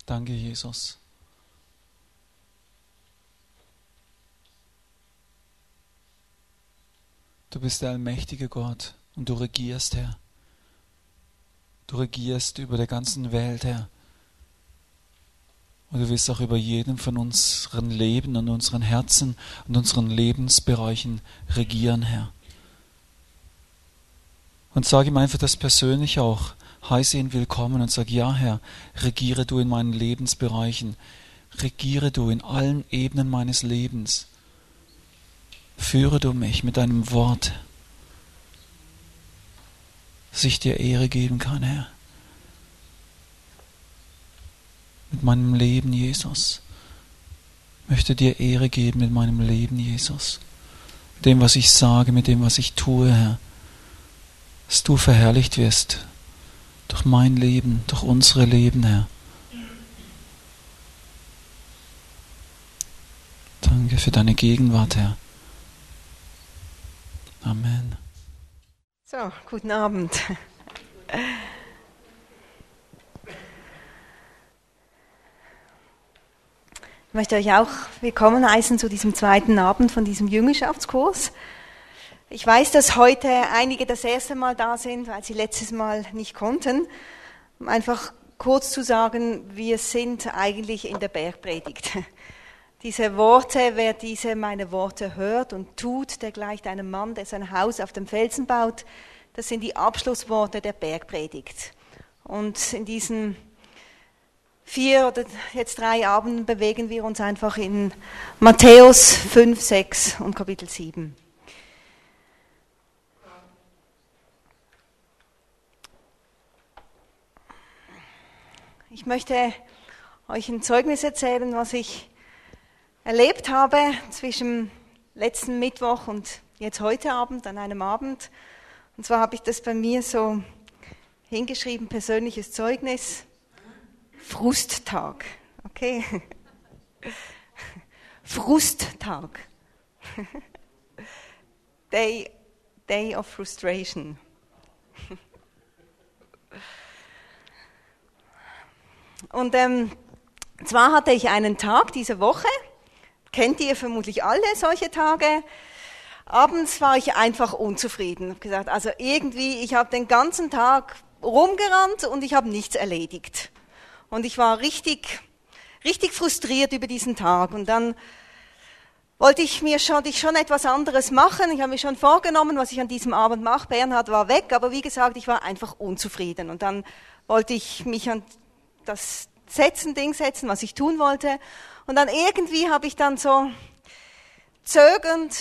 Danke, Jesus. Du bist der allmächtige Gott und du regierst, Herr. Du regierst über der ganzen Welt, Herr. Und du willst auch über jedem von unseren Leben und unseren Herzen und unseren Lebensbereichen regieren, Herr. Und sag ihm einfach das persönlich auch. Heiße ihn willkommen und sag, ja, Herr, regiere du in meinen Lebensbereichen. Regiere du in allen Ebenen meines Lebens. Führe du mich mit deinem Wort, dass ich dir Ehre geben kann, Herr. Mit meinem Leben, Jesus. Ich möchte dir Ehre geben mit meinem Leben, Jesus. Mit dem, was ich sage, mit dem, was ich tue, Herr. Dass du verherrlicht wirst durch mein Leben, durch unsere Leben, Herr. Danke für deine Gegenwart, Herr. Amen. So, guten Abend. Ich möchte euch auch willkommen heißen zu diesem zweiten Abend von diesem Jüngerschaftskurs. Ich weiß, dass heute einige das erste Mal da sind, weil sie letztes Mal nicht konnten. Um einfach kurz zu sagen, wir sind eigentlich in der Bergpredigt. Diese Worte, wer diese meine Worte hört und tut, der gleicht einem Mann, der sein Haus auf dem Felsen baut. Das sind die Abschlussworte der Bergpredigt. Und in diesen 4 oder jetzt 3 Abenden bewegen wir uns einfach in Matthäus 5, 6 und Kapitel 7. Ich möchte euch ein Zeugnis erzählen, was ich erlebt habe zwischen letzten Mittwoch und jetzt heute Abend, an einem Abend. Und zwar habe ich das bei mir so hingeschrieben, persönliches Zeugnis, Frusttag. Okay? Frusttag. Day of Frustration. Und zwar hatte ich einen Tag diese Woche, kennt ihr vermutlich alle solche Tage. Abends war ich einfach unzufrieden. Ich habe gesagt, also irgendwie, ich habe den ganzen Tag rumgerannt und ich habe nichts erledigt. Und ich war richtig frustriert über diesen Tag. Und dann wollte ich schon etwas anderes machen. Ich habe mir schon vorgenommen, was ich an diesem Abend mache. Bernhard war weg, aber wie gesagt, ich war einfach unzufrieden. Und dann wollte ich mich an das Ding setzen, was ich tun wollte. Und dann irgendwie habe ich dann so zögernd,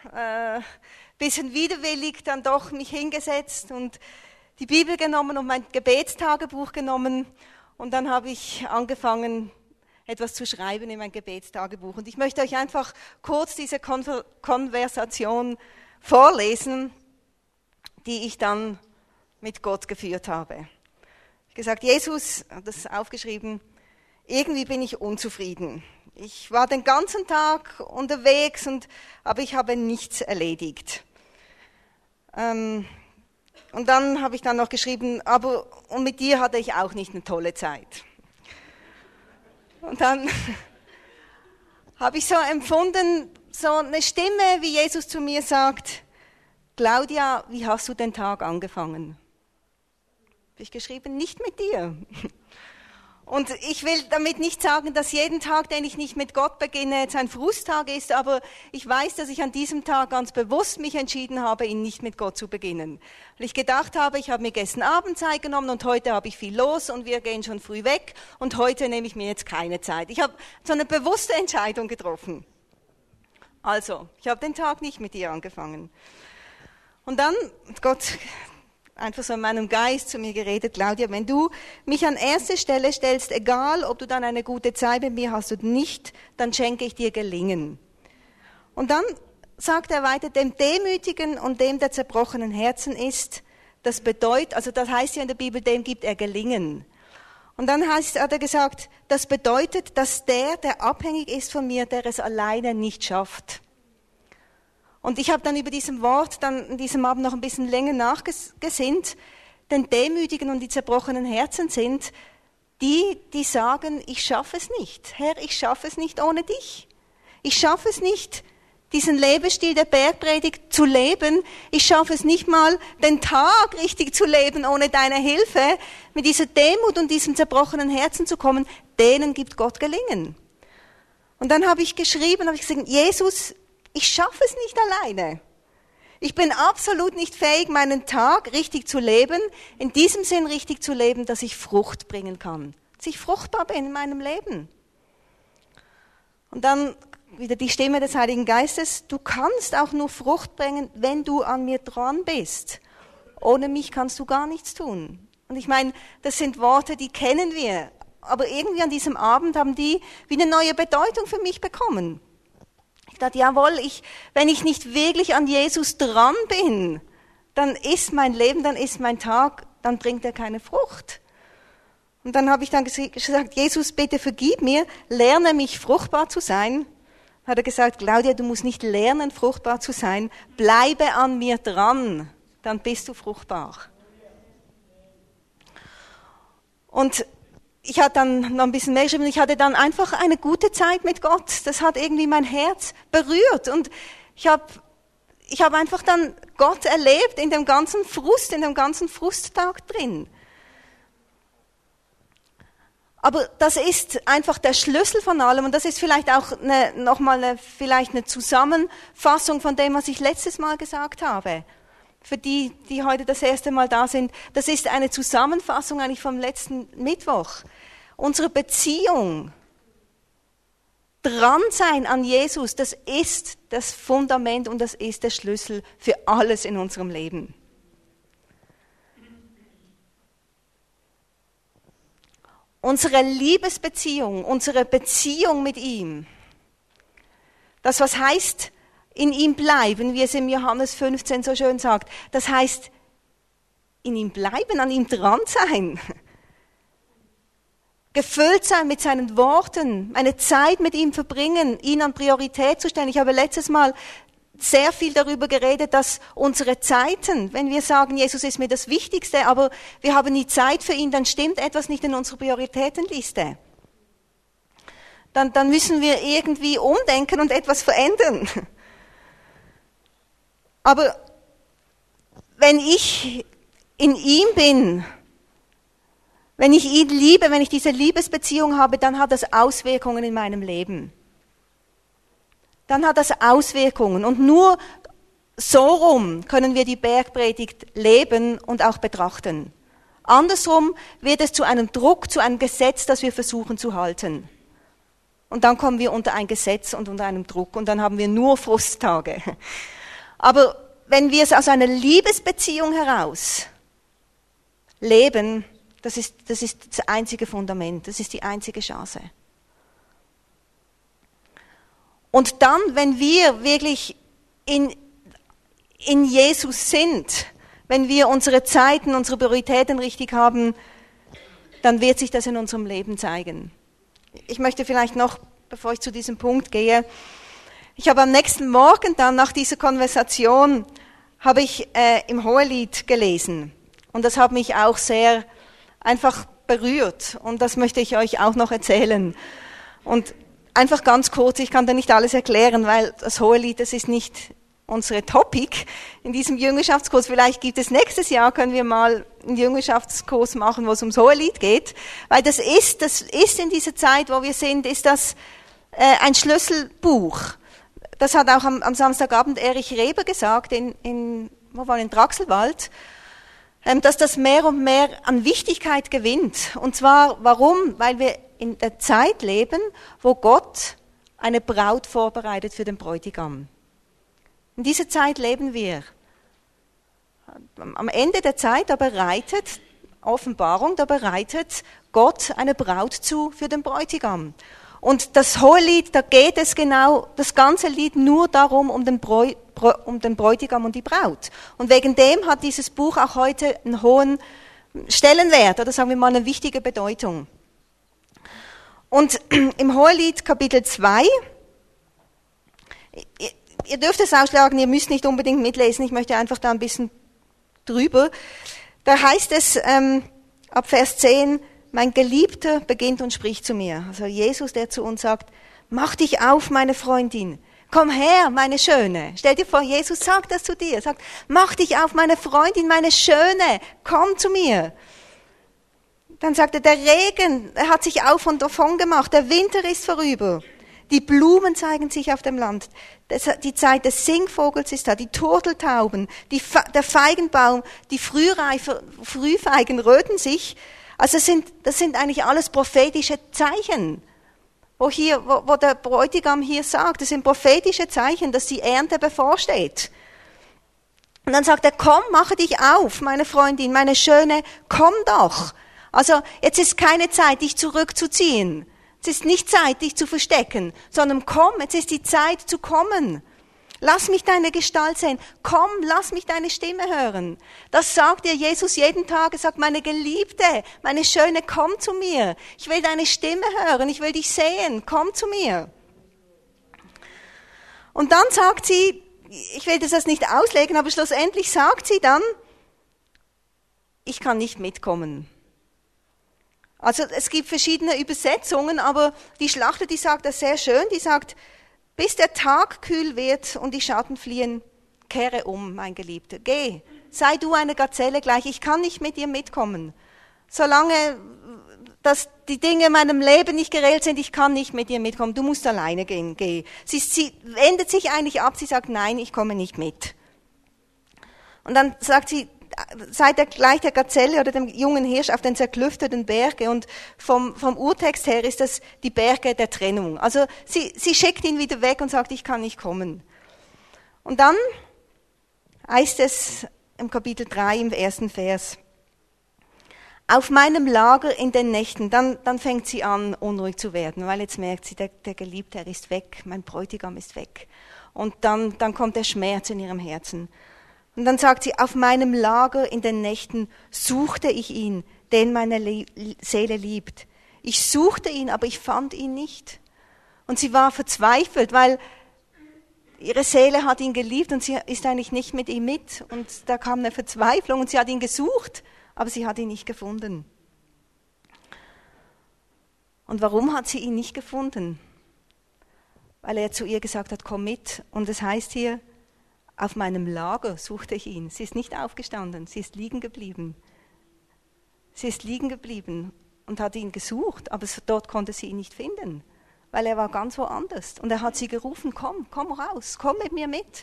bisschen widerwillig dann doch mich hingesetzt und die Bibel genommen und mein Gebetstagebuch genommen. Und dann habe ich angefangen, etwas zu schreiben in mein Gebetstagebuch. Und ich möchte euch einfach kurz diese Konversation vorlesen, die ich dann mit Gott geführt habe. Ich habe gesagt, Jesus, das ist aufgeschrieben, irgendwie bin ich unzufrieden. Ich war den ganzen Tag unterwegs, aber ich habe nichts erledigt. Und dann habe ich dann noch geschrieben, und mit dir hatte ich auch nicht eine tolle Zeit. Und dann habe ich so empfunden, so eine Stimme, wie Jesus zu mir sagt, Claudia, wie hast du den Tag angefangen? Habe ich geschrieben, nicht mit dir. Und ich will damit nicht sagen, dass jeden Tag, den ich nicht mit Gott beginne, jetzt ein Frusttag ist, aber ich weiß, dass ich an diesem Tag ganz bewusst mich entschieden habe, ihn nicht mit Gott zu beginnen. Weil ich gedacht habe, ich habe mir gestern Abend Zeit genommen und heute habe ich viel los und wir gehen schon früh weg und heute nehme ich mir jetzt keine Zeit. Ich habe so eine bewusste Entscheidung getroffen. Also, ich habe den Tag nicht mit dir angefangen. Und dann, Gott einfach so in meinem Geist zu mir geredet, Claudia, wenn du mich an erste Stelle stellst, egal ob du dann eine gute Zeit mit mir hast oder nicht, dann schenke ich dir Gelingen. Und dann sagt er weiter, dem Demütigen und dem, der zerbrochenen Herzen ist, das bedeutet, also das heißt ja in der Bibel, dem gibt er Gelingen. Und dann hat er gesagt, das bedeutet, dass der abhängig ist von mir, der es alleine nicht schafft. Und ich habe dann über diesem Wort dann in diesem Abend noch ein bisschen länger nachgesinnt, denn Demütigen und die zerbrochenen Herzen sind, die sagen, ich schaffe es nicht. Herr, ich schaffe es nicht ohne dich. Ich schaffe es nicht, diesen Lebensstil der Bergpredigt zu leben. Ich schaffe es nicht mal, den Tag richtig zu leben ohne deine Hilfe. Mit dieser Demut und diesem zerbrochenen Herzen zu kommen, denen gibt Gott Gelingen. Und dann habe ich geschrieben, habe ich gesagt, Jesus, ich schaffe es nicht alleine. Ich bin absolut nicht fähig, meinen Tag richtig zu leben, in diesem Sinn richtig zu leben, dass ich Frucht bringen kann, dass ich fruchtbar bin in meinem Leben. Und dann wieder die Stimme des Heiligen Geistes, du kannst auch nur Frucht bringen, wenn du an mir dran bist. Ohne mich kannst du gar nichts tun. Und ich meine, das sind Worte, die kennen wir, aber irgendwie an diesem Abend haben die wie eine neue Bedeutung für mich bekommen. Ich dachte, jawohl, wenn ich nicht wirklich an Jesus dran bin, dann ist mein Leben, dann ist mein Tag, dann bringt er keine Frucht. Und dann habe ich dann gesagt, Jesus, bitte vergib mir, lerne mich fruchtbar zu sein. Hat er gesagt, Claudia, du musst nicht lernen, fruchtbar zu sein, bleibe an mir dran, dann bist du fruchtbar. Und ich hatte dann noch ein bisschen mehr geschrieben, ich hatte dann einfach eine gute Zeit mit Gott. Das hat irgendwie mein Herz berührt. Und ich habe einfach dann Gott erlebt in dem ganzen Frusttag drin. Aber das ist einfach der Schlüssel von allem und das ist vielleicht auch vielleicht eine Zusammenfassung von dem, was ich letztes Mal gesagt habe. Für die heute das erste Mal da sind, das ist eine Zusammenfassung eigentlich vom letzten Mittwoch. Unsere Beziehung, dran sein an Jesus, das ist das Fundament und das ist der Schlüssel für alles in unserem Leben. Unsere Liebesbeziehung, unsere Beziehung mit ihm, das was heißt, in ihm bleiben, wie es im Johannes 15 so schön sagt, das heißt, in ihm bleiben, an ihm dran sein, gefüllt sein mit seinen Worten, eine Zeit mit ihm verbringen, ihn an Priorität zu stellen. Ich habe letztes Mal sehr viel darüber geredet, dass unsere Zeiten, wenn wir sagen, Jesus ist mir das Wichtigste, aber wir haben nie Zeit für ihn, dann stimmt etwas nicht in unserer Prioritätenliste. Dann müssen wir irgendwie umdenken und etwas verändern. Aber wenn ich in ihm bin, wenn ich ihn liebe, wenn ich diese Liebesbeziehung habe, dann hat das Auswirkungen in meinem Leben. Dann hat das Auswirkungen. Und nur so rum können wir die Bergpredigt leben und auch betrachten. Andersrum wird es zu einem Druck, zu einem Gesetz, das wir versuchen zu halten. Und dann kommen wir unter ein Gesetz und unter einem Druck und dann haben wir nur Frusttage. Aber wenn wir es aus einer Liebesbeziehung heraus leben, das ist das einzige Fundament, das ist die einzige Chance. Und dann, wenn wir wirklich in Jesus sind, wenn wir unsere Zeiten, unsere Prioritäten richtig haben, dann wird sich das in unserem Leben zeigen. Ich möchte vielleicht noch, bevor ich zu diesem Punkt gehe, ich habe am nächsten Morgen dann nach dieser Konversation, habe ich im Hohelied gelesen. Und das hat mich auch sehr einfach berührt. Und das möchte ich euch auch noch erzählen. Und einfach ganz kurz, ich kann da nicht alles erklären, weil das Hohelied, das ist nicht unsere Topic in diesem Jüngerschaftskurs. Vielleicht gibt es nächstes Jahr, können wir mal einen Jüngerschaftskurs machen, wo es ums Hohelied geht. Weil das ist in dieser Zeit, wo wir sind, ist das ein Schlüsselbuch. Das hat auch am Samstagabend Erich Reber gesagt, wo war in Draxelwald, dass das mehr und mehr an Wichtigkeit gewinnt. Und zwar, warum? Weil wir in der Zeit leben, wo Gott eine Braut vorbereitet für den Bräutigam. In dieser Zeit leben wir. Am Ende der Zeit, da bereitet Offenbarung, da bereitet Gott eine Braut zu für den Bräutigam. Und das Hohelied, da geht es genau, das ganze Lied nur darum, um den Bräutigam und die Braut. Und wegen dem hat dieses Buch auch heute einen hohen Stellenwert, oder sagen wir mal eine wichtige Bedeutung. Und im Hohelied Kapitel 2, ihr dürft es ausschlagen, ihr müsst nicht unbedingt mitlesen, ich möchte einfach da ein bisschen drüber. Da heißt es ab Vers 10, mein Geliebter beginnt und spricht zu mir. Also Jesus, der zu uns sagt, mach dich auf, meine Freundin. Komm her, meine Schöne. Stell dir vor, Jesus sagt das zu dir. Er sagt, mach dich auf, meine Freundin, meine Schöne. Komm zu mir. Dann sagt er, der Regen, er hat sich auf und davon gemacht. Der Winter ist vorüber. Die Blumen zeigen sich auf dem Land. Die Zeit des Singvogels ist da. Die Turteltauben, der Feigenbaum, die Frühfeigen röten sich. Also das sind eigentlich alles prophetische Zeichen. Wo der Bräutigam hier sagt, das sind prophetische Zeichen, dass die Ernte bevorsteht. Und dann sagt er, komm, mache dich auf, meine Freundin, meine Schöne, komm doch. Also jetzt ist keine Zeit, dich zurückzuziehen. Es ist nicht Zeit, dich zu verstecken, sondern komm, jetzt ist die Zeit zu kommen. Lass mich deine Gestalt sehen. Komm, lass mich deine Stimme hören. Das sagt dir Jesus jeden Tag. Er sagt, meine Geliebte, meine Schöne, komm zu mir. Ich will deine Stimme hören, ich will dich sehen. Komm zu mir. Und dann sagt sie, ich will das nicht auslegen, aber schlussendlich sagt sie dann, ich kann nicht mitkommen. Also es gibt verschiedene Übersetzungen, aber die Schlachter, die sagt das sehr schön, die sagt, bis der Tag kühl wird und die Schatten fliehen, kehre um, mein Geliebter. Geh, sei du eine Gazelle gleich, ich kann nicht mit dir mitkommen. Solange dass die Dinge in meinem Leben nicht geregelt sind, ich kann nicht mit dir mitkommen, du musst alleine gehen, geh. Sie wendet sich eigentlich ab, sie sagt, nein, ich komme nicht mit. Und dann sagt sie, sei gleich der Gazelle oder dem jungen Hirsch auf den zerklüfteten Berge. Und vom Urtext her ist das die Berge der Trennung. Also sie schickt ihn wieder weg und sagt, ich kann nicht kommen. Und dann heißt es im Kapitel 3 im 1. Vers, auf meinem Lager in den Nächten, dann fängt sie an, unruhig zu werden, weil jetzt merkt sie, der Geliebte, er ist weg, mein Bräutigam ist weg. Und dann kommt der Schmerz in ihrem Herzen. Und dann sagt sie, auf meinem Lager in den Nächten suchte ich ihn, den meine Seele liebt. Ich suchte ihn, aber ich fand ihn nicht. Und sie war verzweifelt, weil ihre Seele hat ihn geliebt und sie ist eigentlich nicht mit ihm mit. Und da kam eine Verzweiflung und sie hat ihn gesucht, aber sie hat ihn nicht gefunden. Und warum hat sie ihn nicht gefunden? Weil er zu ihr gesagt hat, komm mit. Und es heißt hier, auf meinem Lager suchte ich ihn. Sie ist nicht aufgestanden, sie ist liegen geblieben. Sie ist liegen geblieben und hat ihn gesucht, aber dort konnte sie ihn nicht finden, weil er war ganz woanders. Und er hat sie gerufen, komm raus, komm mit mir mit.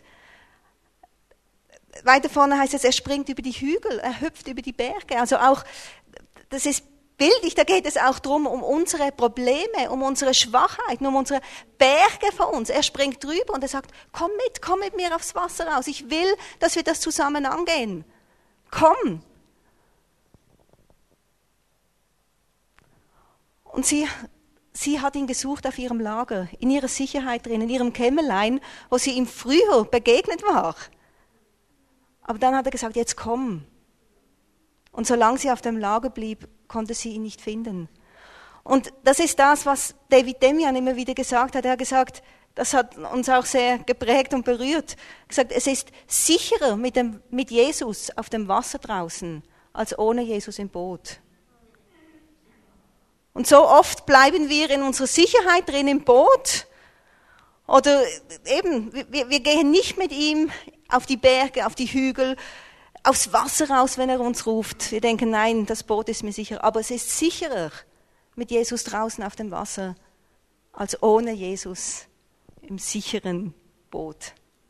Weiter vorne heißt es, er springt über die Hügel, er hüpft über die Berge. Also auch, das ist bildlich, da geht es auch darum, um unsere Probleme, um unsere Schwachheiten, um unsere Berge vor uns. Er springt drüber und er sagt, komm mit mir aufs Wasser raus. Ich will, dass wir das zusammen angehen. Komm. Und sie hat ihn gesucht auf ihrem Lager, in ihrer Sicherheit drin, in ihrem Kämmerlein, wo sie ihm früher begegnet war. Aber dann hat er gesagt, jetzt komm. Und solange sie auf dem Lager blieb, konnte sie ihn nicht finden. Und das ist das, was David Demian immer wieder gesagt hat. Er hat gesagt, das hat uns auch sehr geprägt und berührt. Er hat gesagt, es ist sicherer mit Jesus auf dem Wasser draußen, als ohne Jesus im Boot. Und so oft bleiben wir in unserer Sicherheit drin im Boot. Oder eben, wir gehen nicht mit ihm auf die Berge, auf die Hügel, aufs Wasser raus, wenn er uns ruft. Wir denken, nein, das Boot ist mir sicher. Aber es ist sicherer mit Jesus draußen auf dem Wasser, als ohne Jesus im sicheren Boot.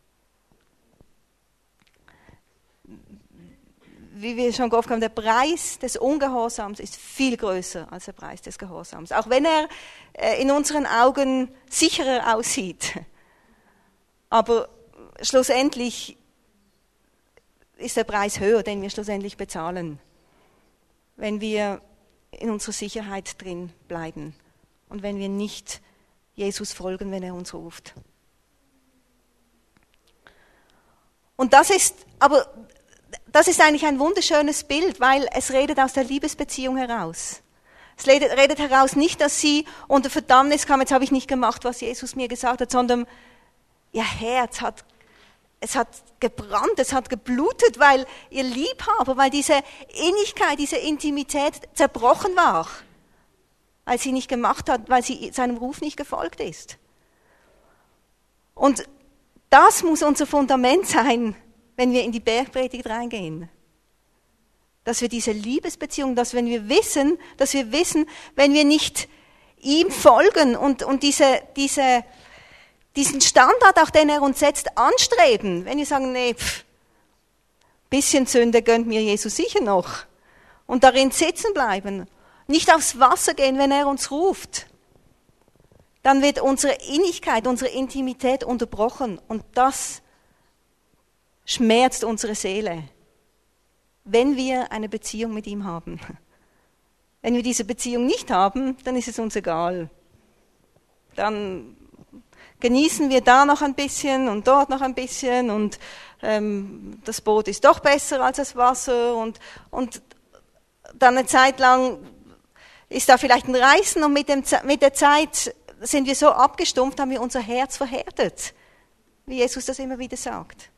Wie wir schon gehofft haben, der Preis des Ungehorsams ist viel größer als der Preis des Gehorsams. Auch wenn er in unseren Augen sicherer aussieht. Aber schlussendlich ist der Preis höher, den wir schlussendlich bezahlen, wenn wir in unserer Sicherheit drin bleiben und wenn wir nicht Jesus folgen, wenn er uns ruft. Und das ist eigentlich ein wunderschönes Bild, weil es redet aus der Liebesbeziehung heraus. Es redet heraus nicht, dass sie unter Verdammnis kam, jetzt habe ich nicht gemacht, was Jesus mir gesagt hat, sondern ihr Herz hat gebrannt, es hat geblutet, weil ihr Liebhaber, weil diese Innigkeit, diese Intimität zerbrochen war. weil sie nicht gemacht hat, weil sie seinem Ruf nicht gefolgt ist. Und das muss unser Fundament sein, wenn wir in die Bergpredigt reingehen. Dass wir diese Liebesbeziehung, dass wir wissen, wenn wir nicht ihm folgen und diesen Standard, auch den er uns setzt, anstreben. Wenn wir sagen, nee, bisschen Sünde gönnt mir Jesus sicher noch. Und darin sitzen bleiben. Nicht aufs Wasser gehen, wenn er uns ruft. Dann wird unsere Innigkeit, unsere Intimität unterbrochen. Und das schmerzt unsere Seele, wenn wir eine Beziehung mit ihm haben. Wenn wir diese Beziehung nicht haben, dann ist es uns egal. Dann genießen wir da noch ein bisschen und dort noch ein bisschen und das Boot ist doch besser als das Wasser und dann eine Zeit lang ist da vielleicht ein Reißen und mit der Zeit sind wir so abgestumpft, haben wir unser Herz verhärtet, wie Jesus das immer wieder sagt.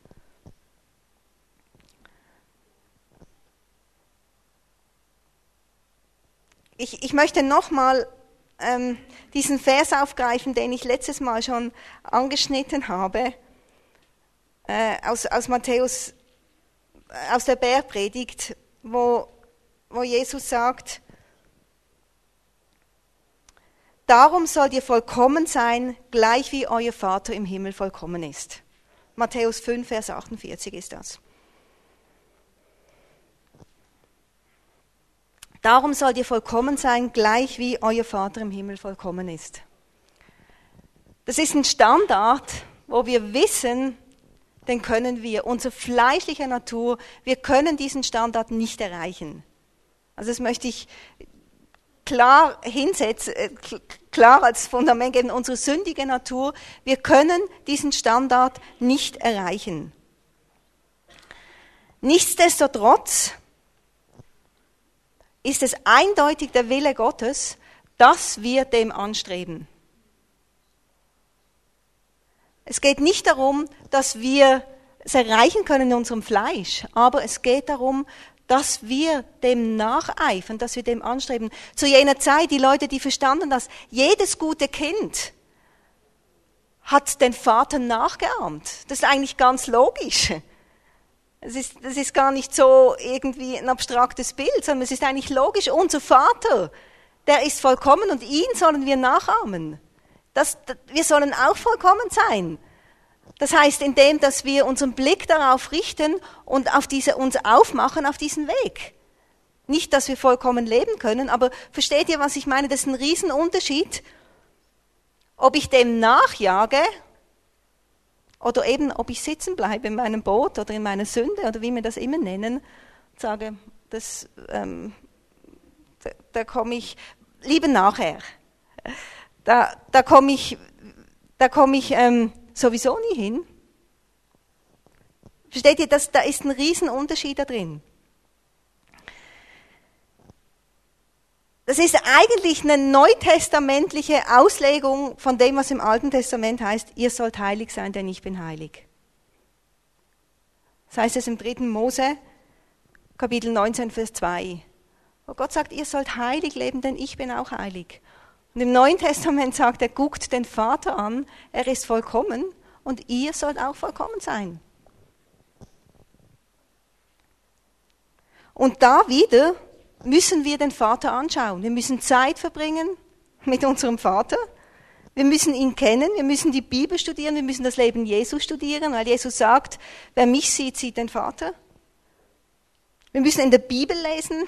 Ich möchte nochmal diesen Vers aufgreifen, den ich letztes Mal schon angeschnitten habe, aus Matthäus, aus der Bergpredigt, wo Jesus sagt, darum sollt ihr vollkommen sein, gleich wie euer Vater im Himmel vollkommen ist. Matthäus 5, Vers 48 ist das. Darum sollt ihr vollkommen sein, gleich wie euer Vater im Himmel vollkommen ist. Das ist ein Standard, wo wir wissen, den können wir, unsere fleischliche Natur, wir können diesen Standard nicht erreichen. Also das möchte ich klar hinsetzen, klar als Fundament geben, unsere sündige Natur, wir können diesen Standard nicht erreichen. Nichtsdestotrotz ist es eindeutig der Wille Gottes, dass wir dem anstreben. Es geht nicht darum, dass wir es erreichen können in unserem Fleisch, aber es geht darum, dass wir dem nacheifern, dass wir dem anstreben. Zu jener Zeit, die Leute, die verstanden, dass jedes gute Kind hat den Vater nachgeahmt. Das ist eigentlich ganz logisch. Das ist gar nicht so irgendwie ein abstraktes Bild, sondern es ist eigentlich logisch. Unser Vater, der ist vollkommen und ihn sollen wir nachahmen. Wir sollen auch vollkommen sein. Das heißt, indem, dass wir unseren Blick darauf richten und uns aufmachen auf diesen Weg. Nicht, dass wir vollkommen leben können, aber versteht ihr, was ich meine? Das ist ein Riesenunterschied, ob ich dem nachjage oder eben, ob ich sitzen bleibe in meinem Boot oder in meiner Sünde oder wie wir das immer nennen und sage, da komme ich lieber nachher. Da komme ich sowieso nie hin. Versteht ihr, da ist ein Riesenunterschied da drin. Das ist eigentlich eine neutestamentliche Auslegung von dem, was im Alten Testament heißt, ihr sollt heilig sein, denn ich bin heilig. Das heißt es im 3. Mose, Kapitel 19, Vers 2. Wo Gott sagt, ihr sollt heilig leben, denn ich bin auch heilig. Und im Neuen Testament sagt er, guckt den Vater an, er ist vollkommen und ihr sollt auch vollkommen sein. Und da wieder müssen wir den Vater anschauen. Wir müssen Zeit verbringen mit unserem Vater. Wir müssen ihn kennen, wir müssen die Bibel studieren, wir müssen das Leben Jesu studieren, weil Jesus sagt, wer mich sieht, sieht den Vater. Wir müssen in der Bibel lesen.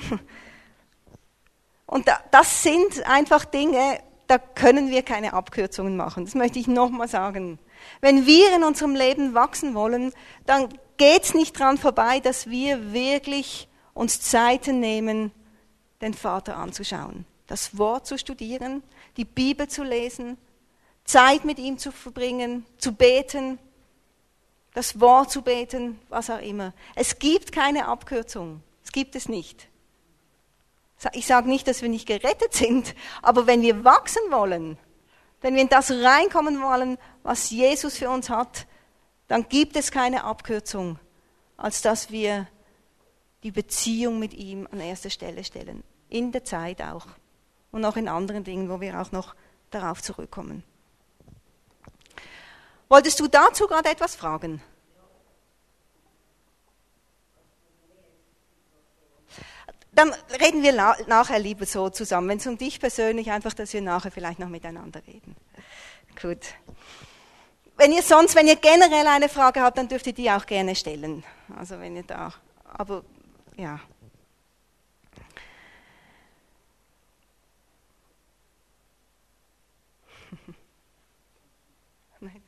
Und das sind einfach Dinge, da können wir keine Abkürzungen machen. Das möchte ich nochmal sagen. Wenn wir in unserem Leben wachsen wollen, dann geht es nicht dran vorbei, dass wir wirklich uns Zeiten nehmen, den Vater anzuschauen, das Wort zu studieren, die Bibel zu lesen, Zeit mit ihm zu verbringen, zu beten, das Wort zu beten, was auch immer. Es gibt keine Abkürzung. Es gibt es nicht. Ich sage nicht, dass wir nicht gerettet sind, aber wenn wir wachsen wollen, wenn wir in das reinkommen wollen, was Jesus für uns hat, dann gibt es keine Abkürzung, als dass wir die Beziehung mit ihm an erster Stelle stellen. In der Zeit auch. und auch in anderen Dingen, wo wir auch noch darauf zurückkommen. Wolltest du dazu gerade etwas fragen? Dann reden wir nachher lieber so zusammen, wenn es um dich persönlich einfach, dass wir nachher vielleicht noch miteinander reden. Gut. Wenn ihr generell eine Frage habt, dann dürft ihr die auch gerne stellen. Also wenn ihr da, aber ja. Nein.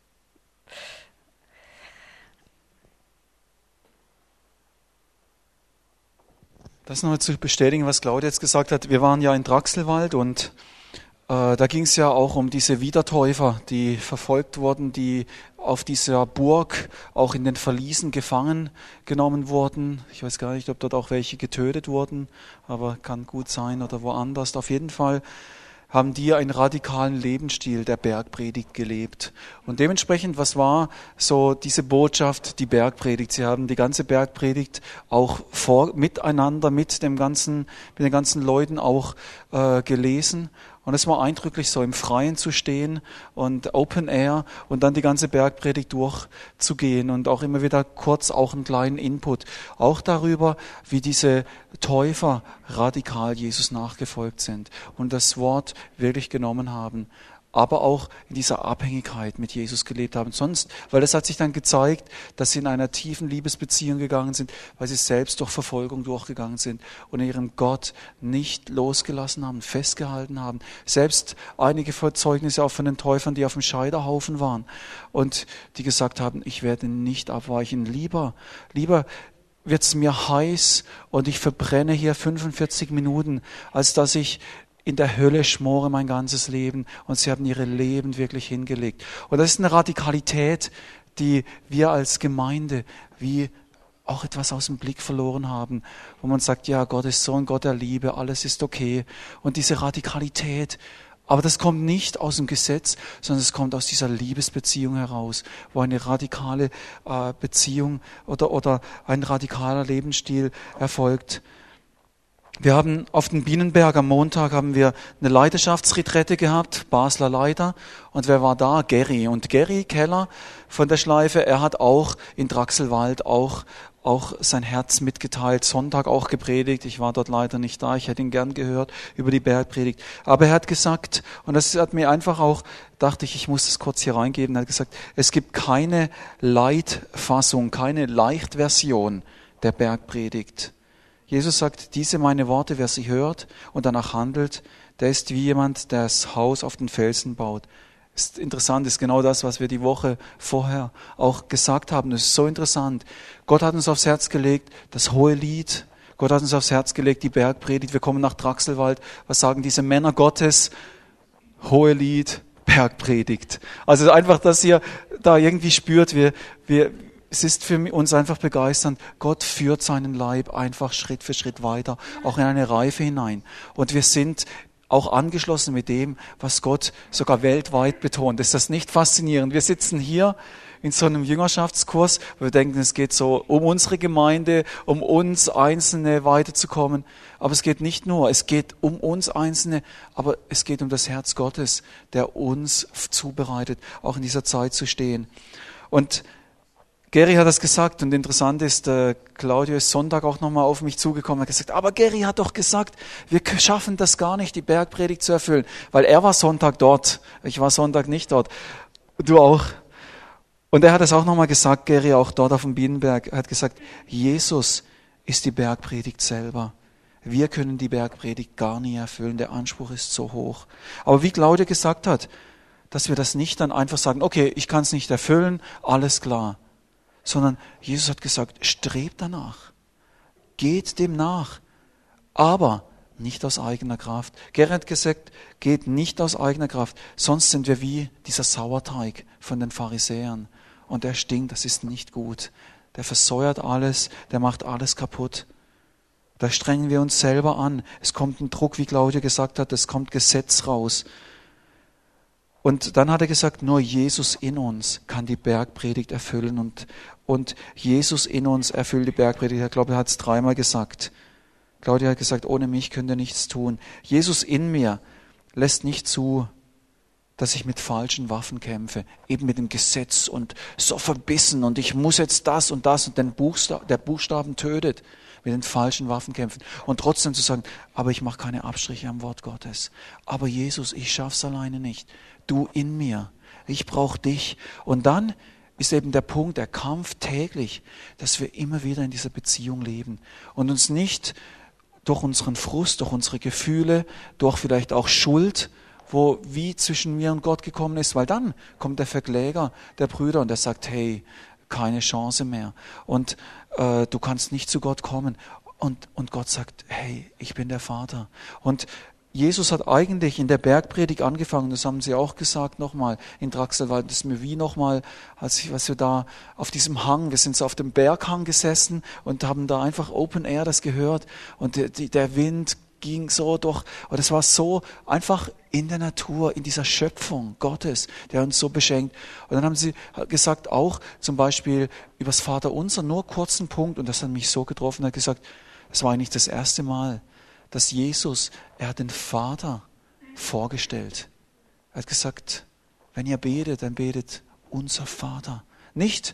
Das noch zu bestätigen, was Claudia jetzt gesagt hat. Wir waren ja in Draxelwald und da ging es ja auch um diese Wiedertäufer, die verfolgt wurden, die auf dieser Burg auch in den Verliesen gefangen genommen wurden. Ich weiß gar nicht, ob dort auch welche getötet wurden, aber kann gut sein oder woanders. Auf jeden Fall haben die einen radikalen Lebensstil der Bergpredigt gelebt. Und dementsprechend, was war so diese Botschaft, die Bergpredigt? Sie haben die ganze Bergpredigt auch miteinander, mit den ganzen Leuten auch gelesen. Und es war eindrücklich, so im Freien zu stehen und Open Air und dann die ganze Bergpredigt durchzugehen und auch immer wieder kurz auch einen kleinen Input. Auch darüber, wie diese Täufer radikal Jesus nachgefolgt sind und das Wort wirklich genommen haben, aber auch in dieser Abhängigkeit mit Jesus gelebt haben. Sonst, weil das hat sich dann gezeigt, dass sie in einer tiefen Liebesbeziehung gegangen sind, weil sie selbst durch Verfolgung durchgegangen sind und ihren Gott nicht losgelassen haben, festgehalten haben. Selbst einige Zeugnisse auch von den Täufern, die auf dem Scheiterhaufen waren und die gesagt haben, ich werde nicht abweichen. Lieber wird es mir heiß und ich verbrenne hier 45 Minuten, als dass ich in der Hölle schmore mein ganzes Leben. Und sie haben ihre Leben wirklich hingelegt. Und das ist eine Radikalität, die wir als Gemeinde wie auch etwas aus dem Blick verloren haben, wo man sagt, ja, Gott ist so ein Gott der Liebe, alles ist okay. Und diese Radikalität, aber das kommt nicht aus dem Gesetz, sondern es kommt aus dieser Liebesbeziehung heraus, wo eine radikale Beziehung oder ein radikaler Lebensstil erfolgt. Wir haben auf dem Bienenberg am Montag haben wir eine Leiterschaftsretrette gehabt, Basler Leiter. Und wer war da? Gary. Und Gary Keller von der Schleife, er hat auch in Draxelwald auch sein Herz mitgeteilt, Sonntag auch gepredigt. Ich war dort leider nicht da, ich hätte ihn gern gehört über die Bergpredigt. Aber er hat gesagt, und das hat mir einfach auch, dachte ich muss das kurz hier reingeben, er hat gesagt, es gibt keine Leitfassung, keine Leichtversion der Bergpredigt. Jesus sagt, diese meine Worte, wer sie hört und danach handelt, der ist wie jemand, der das Haus auf den Felsen baut. Ist interessant, ist genau das, was wir die Woche vorher auch gesagt haben. Das ist so interessant. Gott hat uns aufs Herz gelegt, das hohe Lied. Gott hat uns aufs Herz gelegt, die Bergpredigt. Wir kommen nach Draxelwald. Was sagen diese Männer Gottes? Hohe Lied, Bergpredigt. Also einfach, dass ihr da irgendwie spürt, es ist für uns einfach begeisternd. Gott führt seinen Leib einfach Schritt für Schritt weiter, auch in eine Reife hinein. Und wir sind auch angeschlossen mit dem, was Gott sogar weltweit betont. Ist das nicht faszinierend? Wir sitzen hier in so einem Jüngerschaftskurs, wo wir denken, es geht so um unsere Gemeinde, um uns Einzelne weiterzukommen. Aber es geht nicht nur, es geht um uns Einzelne, aber es geht um das Herz Gottes, der uns zubereitet, auch in dieser Zeit zu stehen. Und Gary hat das gesagt und interessant ist, Claudio ist Sonntag auch nochmal auf mich zugekommen und hat gesagt, aber Gary hat doch gesagt, wir schaffen das gar nicht, die Bergpredigt zu erfüllen, weil er war Sonntag dort, ich war Sonntag nicht dort, du auch. Und er hat es auch nochmal gesagt, Gary, auch dort auf dem Bienenberg, er hat gesagt, Jesus ist die Bergpredigt selber. Wir können die Bergpredigt gar nie erfüllen, der Anspruch ist so hoch. Aber wie Claudia gesagt hat, dass wir das nicht dann einfach sagen, okay, ich kann es nicht erfüllen, alles klar. Sondern Jesus hat gesagt, strebt danach, geht dem nach, aber nicht aus eigener Kraft. Gerhard hat gesagt, geht nicht aus eigener Kraft, sonst sind wir wie dieser Sauerteig von den Pharisäern und der stinkt, das ist nicht gut. Der versäuert alles, der macht alles kaputt. Da strengen wir uns selber an. Es kommt ein Druck, wie Claudia gesagt hat, es kommt Gesetz raus. Und dann hat er gesagt, nur Jesus in uns kann die Bergpredigt erfüllen und Jesus in uns erfüllt die Bergpredigt. Ich glaube, er hat es 3-mal gesagt. Claudia hat gesagt, ohne mich könnt ihr nichts tun. Jesus in mir lässt nicht zu, dass ich mit falschen Waffen kämpfe, eben mit dem Gesetz und so verbissen und ich muss jetzt das und der Buchstaben tötet, mit den falschen Waffen kämpfen und trotzdem zu sagen, aber ich mache keine Abstriche am Wort Gottes. Aber Jesus, ich schaff's alleine nicht. Du in mir. Ich brauche dich. Und dann ist eben der Punkt, der Kampf täglich, dass wir immer wieder in dieser Beziehung leben und uns nicht durch unseren Frust, durch unsere Gefühle, durch vielleicht auch Schuld, wo wie zwischen mir und Gott gekommen ist, weil dann kommt der Verkläger der Brüder und der sagt, hey, keine Chance mehr und du kannst nicht zu Gott kommen und Gott sagt, hey, ich bin der Vater. Und Jesus hat eigentlich in der Bergpredigt angefangen, das haben sie auch gesagt nochmal in Draxelwald, das ist mir wie nochmal, als wir da auf diesem Hang, wir sind so auf dem Berghang gesessen und haben da einfach Open Air das gehört und der Wind ging so durch, und es war so einfach in der Natur, in dieser Schöpfung Gottes, der uns so beschenkt. Und dann haben sie gesagt, auch zum Beispiel übers Vaterunser, nur kurzen Punkt, und das hat mich so getroffen, er hat gesagt, es war eigentlich das erste Mal, dass Jesus, er hat den Vater vorgestellt. Er hat gesagt, wenn ihr betet, dann betet unser Vater. Nicht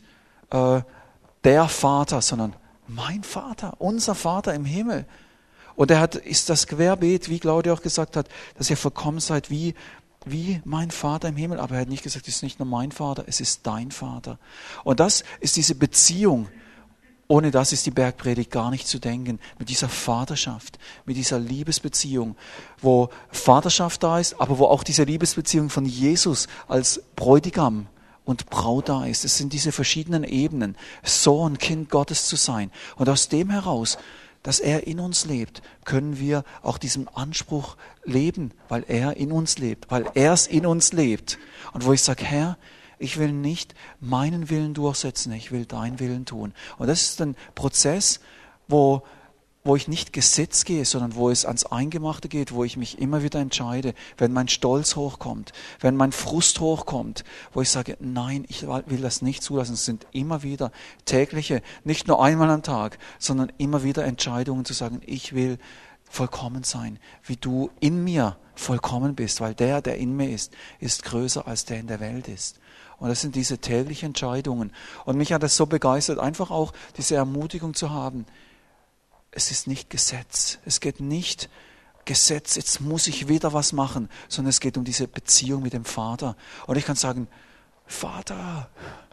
der Vater, sondern mein Vater, unser Vater im Himmel. Und ist das Querbeet, wie Claudia auch gesagt hat, dass ihr vollkommen seid wie mein Vater im Himmel. Aber er hat nicht gesagt, es ist nicht nur mein Vater, es ist dein Vater. Und das ist diese Beziehung. Ohne das ist die Bergpredigt gar nicht zu denken. Mit dieser Vaterschaft, mit dieser Liebesbeziehung, wo Vaterschaft da ist, aber wo auch diese Liebesbeziehung von Jesus als Bräutigam und Braut da ist. Es sind diese verschiedenen Ebenen, Sohn, Kind Gottes zu sein. Und aus dem heraus, dass er in uns lebt, können wir auch diesem Anspruch leben, weil er in uns lebt, weil er es in uns lebt. Und wo ich sage, Herr, ich will nicht meinen Willen durchsetzen, ich will deinen Willen tun. Und das ist ein Prozess, wo ich nicht Gesetz gehe, sondern wo es ans Eingemachte geht, wo ich mich immer wieder entscheide, wenn mein Stolz hochkommt, wenn mein Frust hochkommt, wo ich sage, nein, ich will das nicht zulassen. Es sind immer wieder tägliche, nicht nur einmal am Tag, sondern immer wieder Entscheidungen zu sagen, ich will vollkommen sein, wie du in mir vollkommen bist, weil der in mir ist größer als der in der Welt ist. Und das sind diese täglichen Entscheidungen. Und mich hat das so begeistert, einfach auch diese Ermutigung zu haben. Es ist nicht Gesetz. Es geht nicht Gesetz, jetzt muss ich wieder was machen, sondern es geht um diese Beziehung mit dem Vater. Und ich kann sagen, Vater,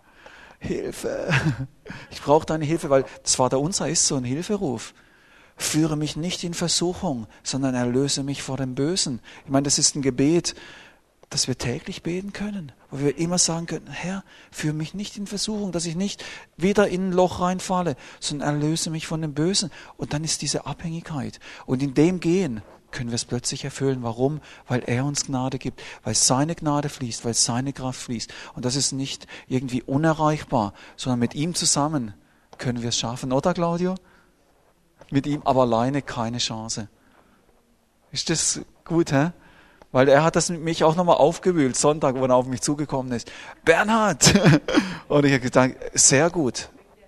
Hilfe. Ich brauche deine Hilfe, weil das Vaterunser ist so ein Hilferuf. Führe mich nicht in Versuchung, sondern erlöse mich vor dem Bösen. Ich meine, das ist ein Gebet, dass wir täglich beten können, wo wir immer sagen können, Herr, führe mich nicht in Versuchung, dass ich nicht wieder in ein Loch reinfalle, sondern erlöse mich von dem Bösen. Und dann ist diese Abhängigkeit. Und in dem Gehen können wir es plötzlich erfüllen. Warum? Weil er uns Gnade gibt, weil seine Gnade fließt, weil seine Kraft fließt. Und das ist nicht irgendwie unerreichbar, sondern mit ihm zusammen können wir es schaffen. Oder, Claudio? Mit ihm, aber alleine keine Chance. Ist das gut, hä? Weil er hat das mit mich auch nochmal aufgewühlt, Sonntag, wo er auf mich zugekommen ist. Bernhard! Und ich habe gedacht, sehr gut.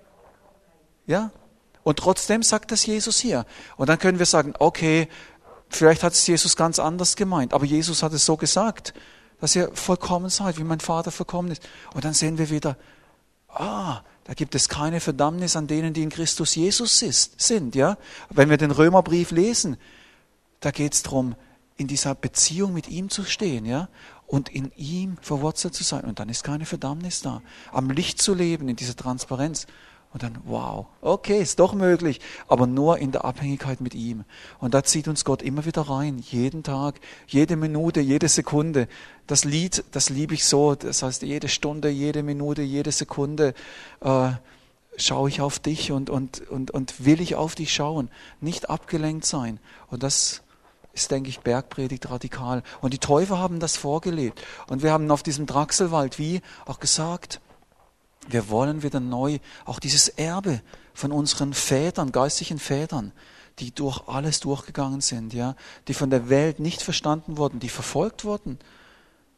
Ja? Und trotzdem sagt das Jesus hier. Und dann können wir sagen, okay, vielleicht hat es Jesus ganz anders gemeint, aber Jesus hat es so gesagt, dass ihr vollkommen seid, wie mein Vater vollkommen ist. Und dann sehen wir wieder, da gibt es keine Verdammnis an denen, die in Christus Jesus sind. Ja? Wenn wir den Römerbrief lesen, da geht es darum, in dieser Beziehung mit ihm zu stehen, ja, und in ihm verwurzelt zu sein. Und dann ist keine Verdammnis da. Am Licht zu leben, in dieser Transparenz. Und dann, wow, okay, ist doch möglich, aber nur in der Abhängigkeit mit ihm. Und da zieht uns Gott immer wieder rein, jeden Tag, jede Minute, jede Sekunde. Das Lied, das liebe ich so, das heißt, jede Stunde, jede Minute, jede Sekunde schaue ich auf dich und will ich auf dich schauen, nicht abgelenkt sein. Und das ist, denke ich, Bergpredigt radikal. Und die Täufer haben das vorgelebt. Und wir haben auf diesem Draxelwald wie auch gesagt, wir wollen wieder neu auch dieses Erbe von unseren Vätern, geistlichen Vätern, die durch alles durchgegangen sind, ja, die von der Welt nicht verstanden wurden, die verfolgt wurden,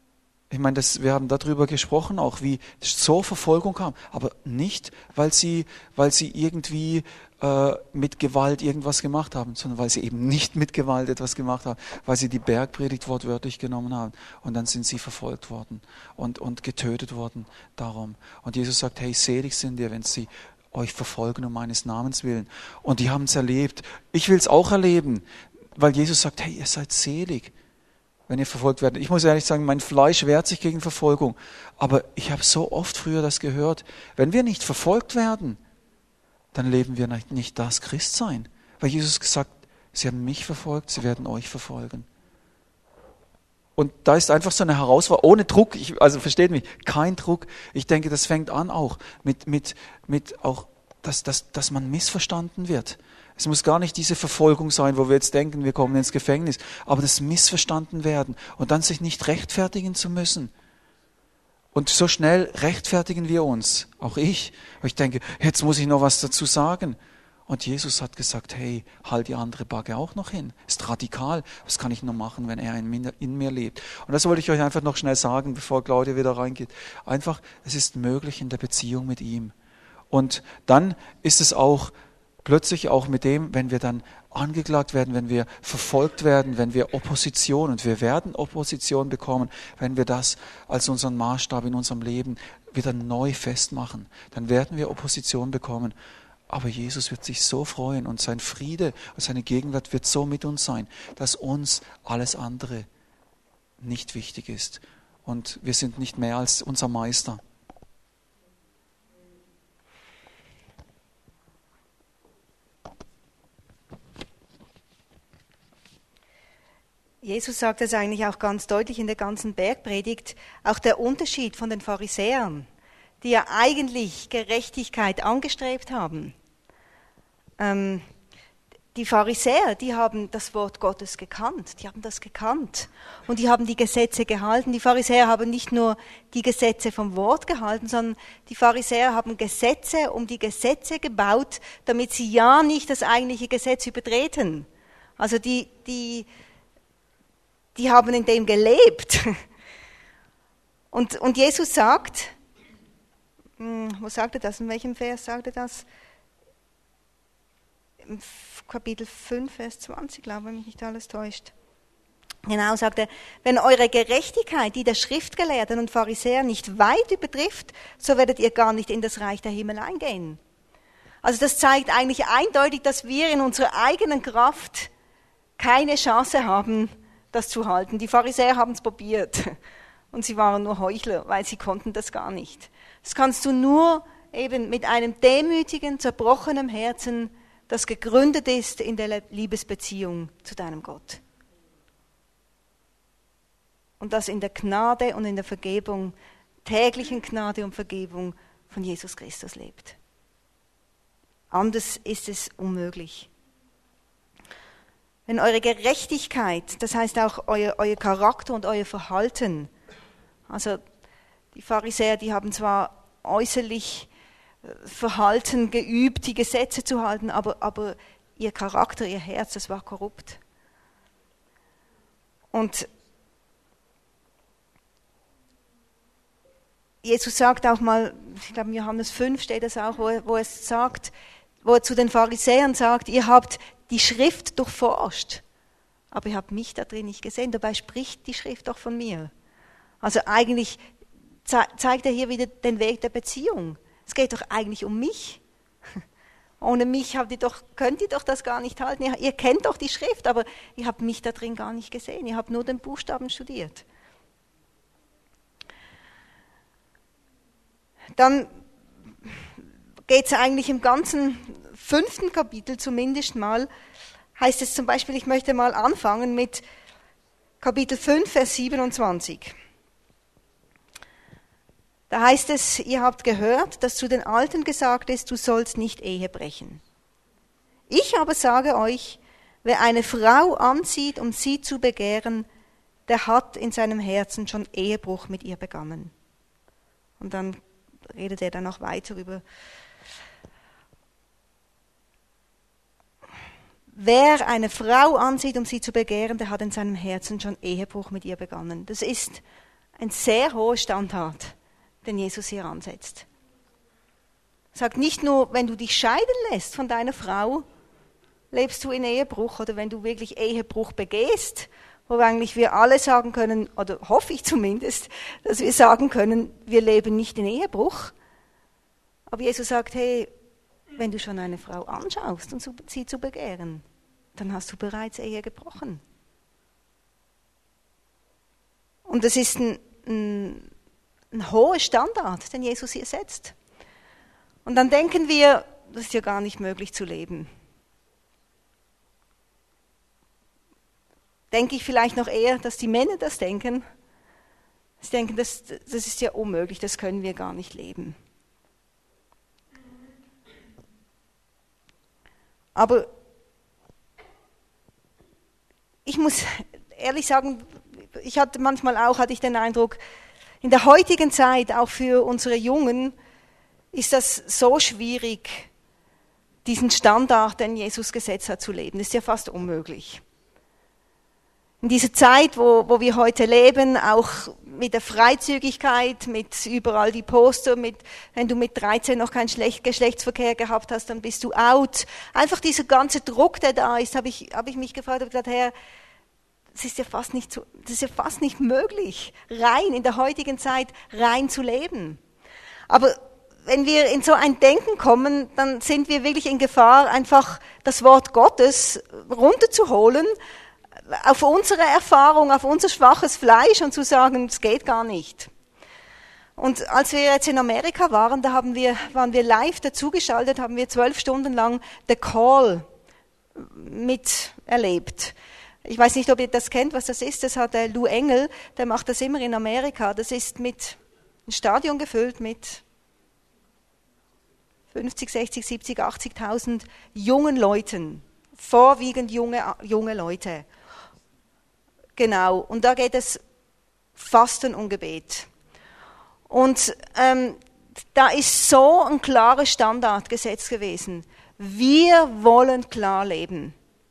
Ich meine, wir haben darüber gesprochen auch, wie so Verfolgung kam. Aber nicht, weil sie irgendwie mit Gewalt irgendwas gemacht haben, sondern weil sie eben nicht mit Gewalt etwas gemacht haben, weil sie die Bergpredigt wortwörtlich genommen haben. Und dann sind sie verfolgt worden und getötet worden darum. Und Jesus sagt, hey, selig sind ihr, wenn sie euch verfolgen um meines Namens willen. Und die haben es erlebt. Ich will es auch erleben, weil Jesus sagt, hey, ihr seid selig, wenn ihr verfolgt werdet. Ich muss ehrlich sagen, mein Fleisch wehrt sich gegen Verfolgung. Aber ich habe so oft früher das gehört, wenn wir nicht verfolgt werden, dann leben wir nicht das Christsein. Weil Jesus gesagt, sie haben mich verfolgt, sie werden euch verfolgen. Und da ist einfach so eine Herausforderung, ohne Druck, also versteht mich, kein Druck. Ich denke, das fängt an auch mit auch, dass man missverstanden wird. Es muss gar nicht diese Verfolgung sein, wo wir jetzt denken, wir kommen ins Gefängnis, aber das missverstanden werden und dann sich nicht rechtfertigen zu müssen. Und so schnell rechtfertigen wir uns, auch ich. Ich denke, jetzt muss ich noch was dazu sagen. Und Jesus hat gesagt, hey, halt die andere Backe auch noch hin. Ist radikal. Was kann ich nur machen, wenn er in mir lebt? Und das wollte ich euch einfach noch schnell sagen, bevor Claudia wieder reingeht. Einfach, es ist möglich in der Beziehung mit ihm. Und dann ist es auch plötzlich auch mit dem, wenn wir dann angeklagt werden, wenn wir verfolgt werden, wenn wir Opposition, und wir werden Opposition bekommen, wenn wir das als unseren Maßstab in unserem Leben wieder neu festmachen, dann werden wir Opposition bekommen. Aber Jesus wird sich so freuen und sein Friede und seine Gegenwart wird so mit uns sein, dass uns alles andere nicht wichtig ist. Und wir sind nicht mehr als unser Meister. Jesus sagt das eigentlich auch ganz deutlich in der ganzen Bergpredigt, auch der Unterschied von den Pharisäern, die ja eigentlich Gerechtigkeit angestrebt haben. Die Pharisäer, die haben das Wort Gottes gekannt, die haben das gekannt und die haben die Gesetze gehalten. Die Pharisäer haben nicht nur die Gesetze vom Wort gehalten, sondern die Pharisäer haben Gesetze um die Gesetze gebaut, damit sie ja nicht das eigentliche Gesetz übertreten. Also die haben in dem gelebt. Und Jesus sagt, wo sagt er das? In welchem Vers sagt er das? Im Kapitel 5, Vers 20, glaube ich, wenn mich nicht alles täuscht. Genau, sagt er, wenn eure Gerechtigkeit die der Schriftgelehrten und Pharisäer nicht weit übertrifft, so werdet ihr gar nicht in das Reich der Himmel eingehen. Also das zeigt eigentlich eindeutig, dass wir in unserer eigenen Kraft keine Chance haben, das zu halten. Die Pharisäer haben es probiert und sie waren nur Heuchler, weil sie konnten das gar nicht. Das kannst du nur eben mit einem demütigen, zerbrochenen Herzen, das gegründet ist in der Liebesbeziehung zu deinem Gott. Und das in der Gnade und in der Vergebung, täglichen Gnade und Vergebung von Jesus Christus lebt. Anders ist es unmöglich. Wenn eure Gerechtigkeit, das heißt auch euer Charakter und euer Verhalten, also die Pharisäer, die haben zwar äußerlich Verhalten geübt, die Gesetze zu halten, aber ihr Charakter, ihr Herz, das war korrupt. Und Jesus sagt auch mal, ich glaube in Johannes 5 steht das auch, wo er zu den Pharisäern sagt, ihr habt die Schrift durchforscht, aber ihr habt mich da drin nicht gesehen. Dabei spricht die Schrift doch von mir. Also eigentlich zeigt er hier wieder den Weg der Beziehung. Es geht doch eigentlich um mich. Ohne mich könnt ihr doch das gar nicht halten. Ihr kennt doch die Schrift, aber ihr habt mich da drin gar nicht gesehen. Ihr habt nur den Buchstaben studiert. Dann geht es eigentlich im ganzen 5. Kapitel zumindest mal, heißt es zum Beispiel, ich möchte mal anfangen mit Kapitel 5, Vers 27. Da heißt es, ihr habt gehört, dass zu den Alten gesagt ist, du sollst nicht Ehe brechen. Ich aber sage euch, wer eine Frau anzieht, um sie zu begehren, der hat in seinem Herzen schon Ehebruch mit ihr begangen. Und dann redet er dann noch weiter über wer eine Frau ansieht, um sie zu begehren, der hat in seinem Herzen schon Ehebruch mit ihr begangen. Das ist ein sehr hoher Standard, den Jesus hier ansetzt. Er sagt nicht nur, wenn du dich scheiden lässt von deiner Frau, lebst du in Ehebruch, oder wenn du wirklich Ehebruch begehst, wo wir alle sagen können, oder hoffe ich zumindest, dass wir sagen können, wir leben nicht in Ehebruch. Aber Jesus sagt, hey, wenn du schon eine Frau anschaust und sie zu begehren, dann hast du bereits Ehe gebrochen. Und das ist ein hoher Standard, den Jesus hier setzt. Und dann denken wir, das ist ja gar nicht möglich zu leben. Denke ich vielleicht noch eher, dass die Männer das denken. Sie denken, das ist ja unmöglich, das können wir gar nicht leben. Aber ich muss ehrlich sagen, hatte ich den Eindruck, in der heutigen Zeit, auch für unsere Jungen, ist das so schwierig, diesen Standard, den Jesus gesetzt hat, zu leben. Das ist ja fast unmöglich. In dieser Zeit, wo wir heute leben, auch mit der Freizügigkeit, mit überall die Poster, wenn du mit 13 noch keinen Geschlechtsverkehr gehabt hast, dann bist du out. Einfach dieser ganze Druck, der da ist, habe ich mich gefragt, habe gesagt, Herr, das ist ja fast nicht möglich, rein in der heutigen Zeit rein zu leben. Aber wenn wir in so ein Denken kommen, dann sind wir wirklich in Gefahr, einfach das Wort Gottes runterzuholen, auf unsere Erfahrung, auf unser schwaches Fleisch und zu sagen, es geht gar nicht. Und als wir jetzt in Amerika waren, waren wir live dazugeschaltet, haben wir 12 Stunden lang The Call miterlebt. Ich weiß nicht, ob ihr das kennt, was das ist. Das hat der Lou Engle, der macht das immer in Amerika. Das ist mit ein Stadion gefüllt mit 50, 60, 70, 80.000 jungen Leuten. Vorwiegend junge Leute. Genau, und da geht es Fasten und Gebet. Und da ist so ein klarer Standard gesetzt gewesen. Wir wollen klar leben.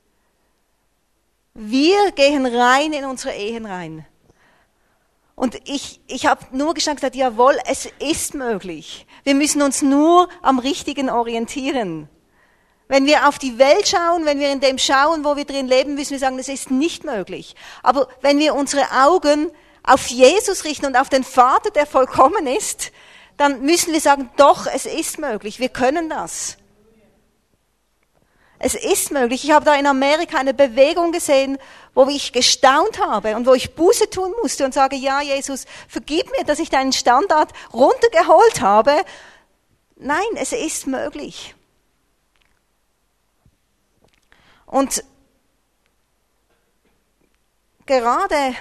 Wir gehen rein in unsere Ehen rein. Und ich habe nur gesagt, jawohl, es ist möglich. Wir müssen uns nur am Richtigen orientieren. Wenn wir auf die Welt schauen, wenn wir in dem schauen, wo wir drin leben, müssen wir sagen, das ist nicht möglich. Aber wenn wir unsere Augen auf Jesus richten und auf den Vater, der vollkommen ist, dann müssen wir sagen, doch, es ist möglich, wir können das. Es ist möglich. Ich habe da in Amerika eine Bewegung gesehen, wo ich gestaunt habe und wo ich Buße tun musste und sage, ja, Jesus, vergib mir, dass ich deinen Standard runtergeholt habe. Nein, es ist möglich. Und gerade,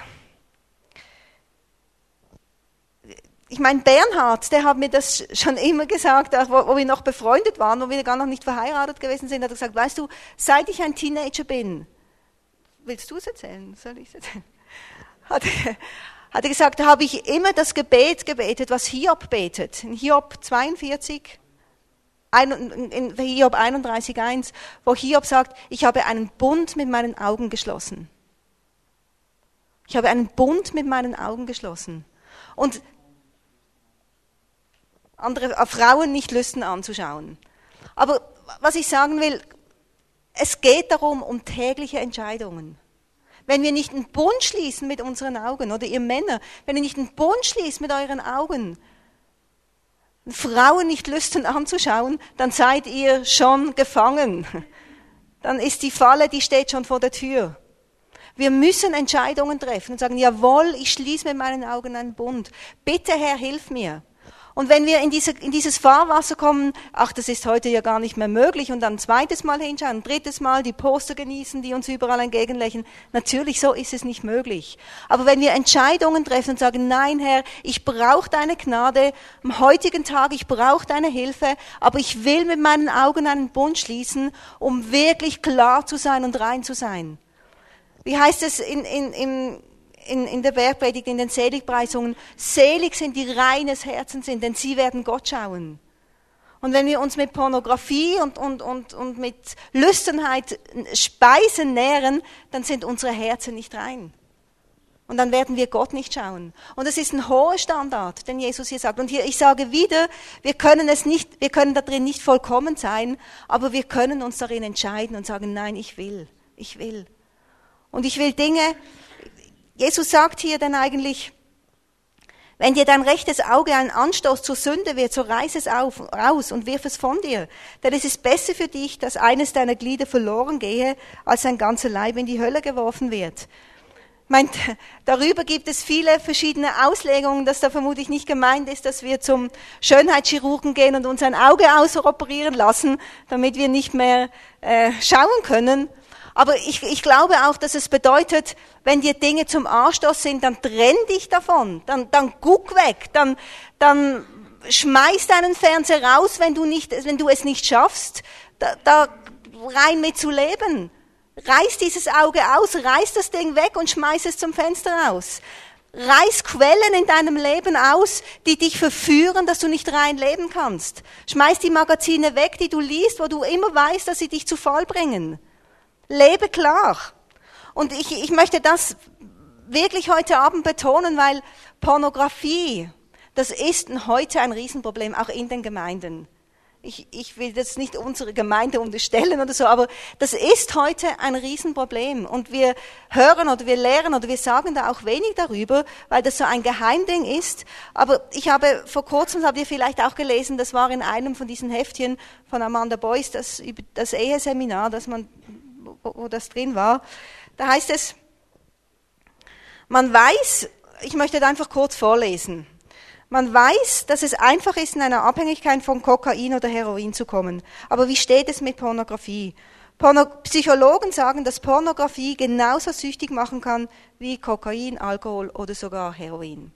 ich meine, Bernhard, der hat mir das schon immer gesagt, auch wo wir noch befreundet waren, wo wir gar noch nicht verheiratet gewesen sind, hat er gesagt, weißt du, seit ich ein Teenager bin, willst du es erzählen? Soll ich es erzählen? Hat er gesagt, da habe ich immer das Gebet gebetet, was Hiob betet. In Hiob 42, in Hiob 31,1, wo Hiob sagt, ich habe einen Bund mit meinen Augen geschlossen. Ich habe einen Bund mit meinen Augen geschlossen. Und andere Frauen nicht lüsten anzuschauen. Aber was ich sagen will, es geht darum, um tägliche Entscheidungen. Wenn wir nicht einen Bund schließen mit unseren Augen, oder ihr Männer, wenn ihr nicht einen Bund schließt mit euren Augen, Frauen nicht lüstern anzuschauen, dann seid ihr schon gefangen. Dann ist die Falle, die steht schon vor der Tür. Wir müssen Entscheidungen treffen und sagen, jawohl, ich schließe mit meinen Augen einen Bund. Bitte, Herr, hilf mir. Und wenn wir in dieses Fahrwasser kommen, ach, das ist heute ja gar nicht mehr möglich, und dann ein zweites Mal hinschauen, ein drittes Mal die Poster genießen, die uns überall entgegenlächeln, natürlich, so ist es nicht möglich. Aber wenn wir Entscheidungen treffen und sagen, nein, Herr, ich brauche deine Gnade am heutigen Tag, ich brauche deine Hilfe, aber ich will mit meinen Augen einen Bund schließen, um wirklich klar zu sein und rein zu sein. Wie heißt es in der Bergpredigt, in den Seligpreisungen, selig sind die reines Herzen sind, denn sie werden Gott schauen. Und wenn wir uns mit Pornografie und mit Lüsternheit Speisen nähren, dann sind unsere Herzen nicht rein. Und dann werden wir Gott nicht schauen. Und das ist ein hoher Standard, den Jesus hier sagt. Und hier, ich sage wieder, wir können da drin nicht vollkommen sein, aber wir können uns darin entscheiden und sagen, nein, ich will. Und ich will Dinge, Jesus sagt hier dann eigentlich, wenn dir dein rechtes Auge ein Anstoß zur Sünde wird, so reiß es raus und wirf es von dir. Denn es ist besser für dich, dass eines deiner Glieder verloren gehe, als dein ganzer Leib in die Hölle geworfen wird. Darüber gibt es viele verschiedene Auslegungen, dass da vermutlich nicht gemeint ist, dass wir zum Schönheitschirurgen gehen und uns ein Auge ausoperieren lassen, damit wir nicht mehr schauen können. Aber ich glaube auch, dass es bedeutet, wenn dir Dinge zum Anstoß sind, dann trenn dich davon, dann guck weg, dann schmeiß deinen Fernseher raus, wenn du es nicht schaffst, da rein mit zu leben. Reiß dieses Auge aus, reiß das Ding weg und schmeiß es zum Fenster raus. Reiß Quellen in deinem Leben aus, die dich verführen, dass du nicht rein leben kannst. Schmeiß die Magazine weg, die du liest, wo du immer weißt, dass sie dich zu Fall bringen. Lebe klar. Und ich möchte das wirklich heute Abend betonen, weil Pornografie, das ist heute ein Riesenproblem, auch in den Gemeinden. Ich will das nicht unsere Gemeinde unterstellen oder so, aber das ist heute ein Riesenproblem. Und wir hören oder wir lehren oder wir sagen da auch wenig darüber, weil das so ein Geheimding ist. Aber ich habe vor kurzem, das habt ihr vielleicht auch gelesen, das war in einem von diesen Heftchen von Amanda Boyce, das Eheseminar, wo das drin war. Da heißt es, man weiß, ich möchte da einfach kurz vorlesen. Man weiß, dass es einfach ist, in einer Abhängigkeit von Kokain oder Heroin zu kommen. Aber wie steht es mit Pornografie? Psychologen sagen, dass Pornografie genauso süchtig machen kann wie Kokain, Alkohol oder sogar Heroin.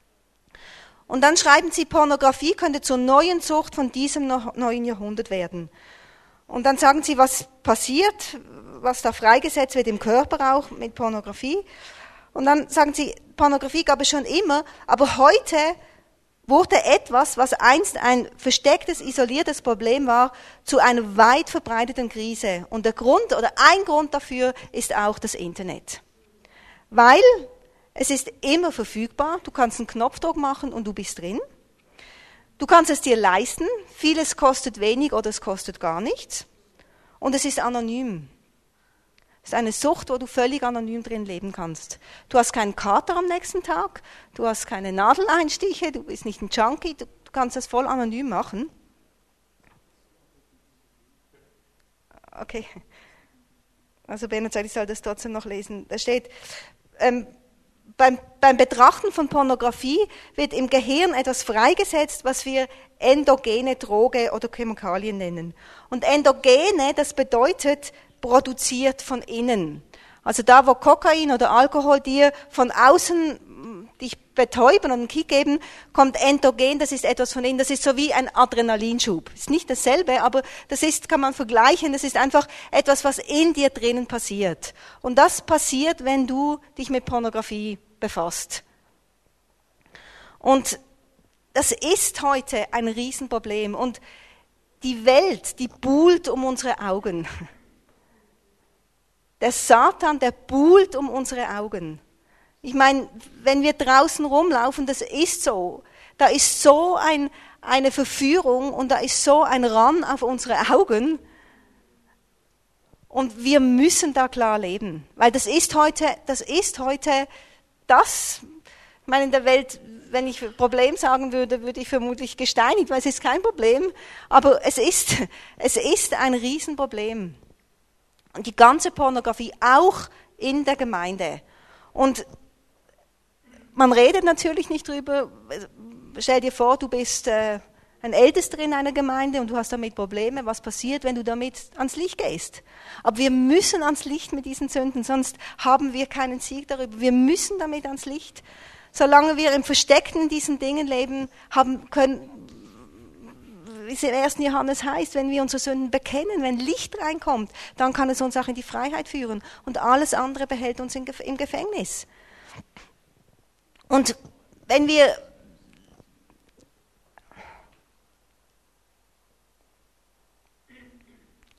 Und dann schreiben sie, Pornografie könnte zur neuen Sucht von diesem neuen Jahrhundert werden. Und dann sagen sie, was passiert, was da freigesetzt wird im Körper auch mit Pornografie. Und dann sagen sie, Pornografie gab es schon immer, aber heute wurde etwas, was einst ein verstecktes, isoliertes Problem war, zu einer weit verbreiteten Krise. Und der Grund oder ein Grund dafür ist auch das Internet. Weil es ist immer verfügbar, du kannst einen Knopfdruck machen und du bist drin. Du kannst es dir leisten, vieles kostet wenig oder es kostet gar nichts. Und es ist anonym. Es ist eine Sucht, wo du völlig anonym drin leben kannst. Du hast keinen Kater am nächsten Tag, du hast keine Nadeleinstiche, du bist nicht ein Junkie, du kannst das voll anonym machen. Okay. Also Bernhard sagt, ich soll das trotzdem noch lesen. Da steht, beim Betrachten von Pornografie wird im Gehirn etwas freigesetzt, was wir endogene Droge oder Chemikalien nennen. Und endogene, das bedeutet produziert von innen. Also da, wo Kokain oder Alkohol dir von außen dich betäuben und einen Kick geben, kommt endogen, das ist etwas von innen, das ist so wie ein Adrenalinschub. Ist nicht dasselbe, aber das ist, kann man vergleichen, das ist einfach etwas, was in dir drinnen passiert. Und das passiert, wenn du dich mit Pornografie befasst. Und das ist heute ein Riesenproblem. Und die Welt, die buhlt um unsere Augen. Der Satan, der buhlt um unsere Augen. Ich meine, wenn wir draußen rumlaufen, das ist so. Da ist so eine Verführung und da ist so ein Ran auf unsere Augen. Und wir müssen da klar leben. Weil das ist heute das. Ich meine, in der Welt, wenn ich Problem sagen würde, würde ich vermutlich gesteinigt, weil es ist kein Problem. Aber es ist ein Riesenproblem. Und die ganze Pornografie, auch in der Gemeinde. Und man redet natürlich nicht drüber. Stell dir vor, du bist ein Ältester in einer Gemeinde und du hast damit Probleme. Was passiert, wenn du damit ans Licht gehst? Aber wir müssen ans Licht mit diesen Sünden, sonst haben wir keinen Sieg darüber. Wir müssen damit ans Licht. Solange wir im Versteckten in diesen Dingen leben, wie es im 1. Johannes heißt, wenn wir unsere Sünden bekennen, wenn Licht reinkommt, dann kann es uns auch in die Freiheit führen. Und alles andere behält uns im Gefängnis. Und wenn wir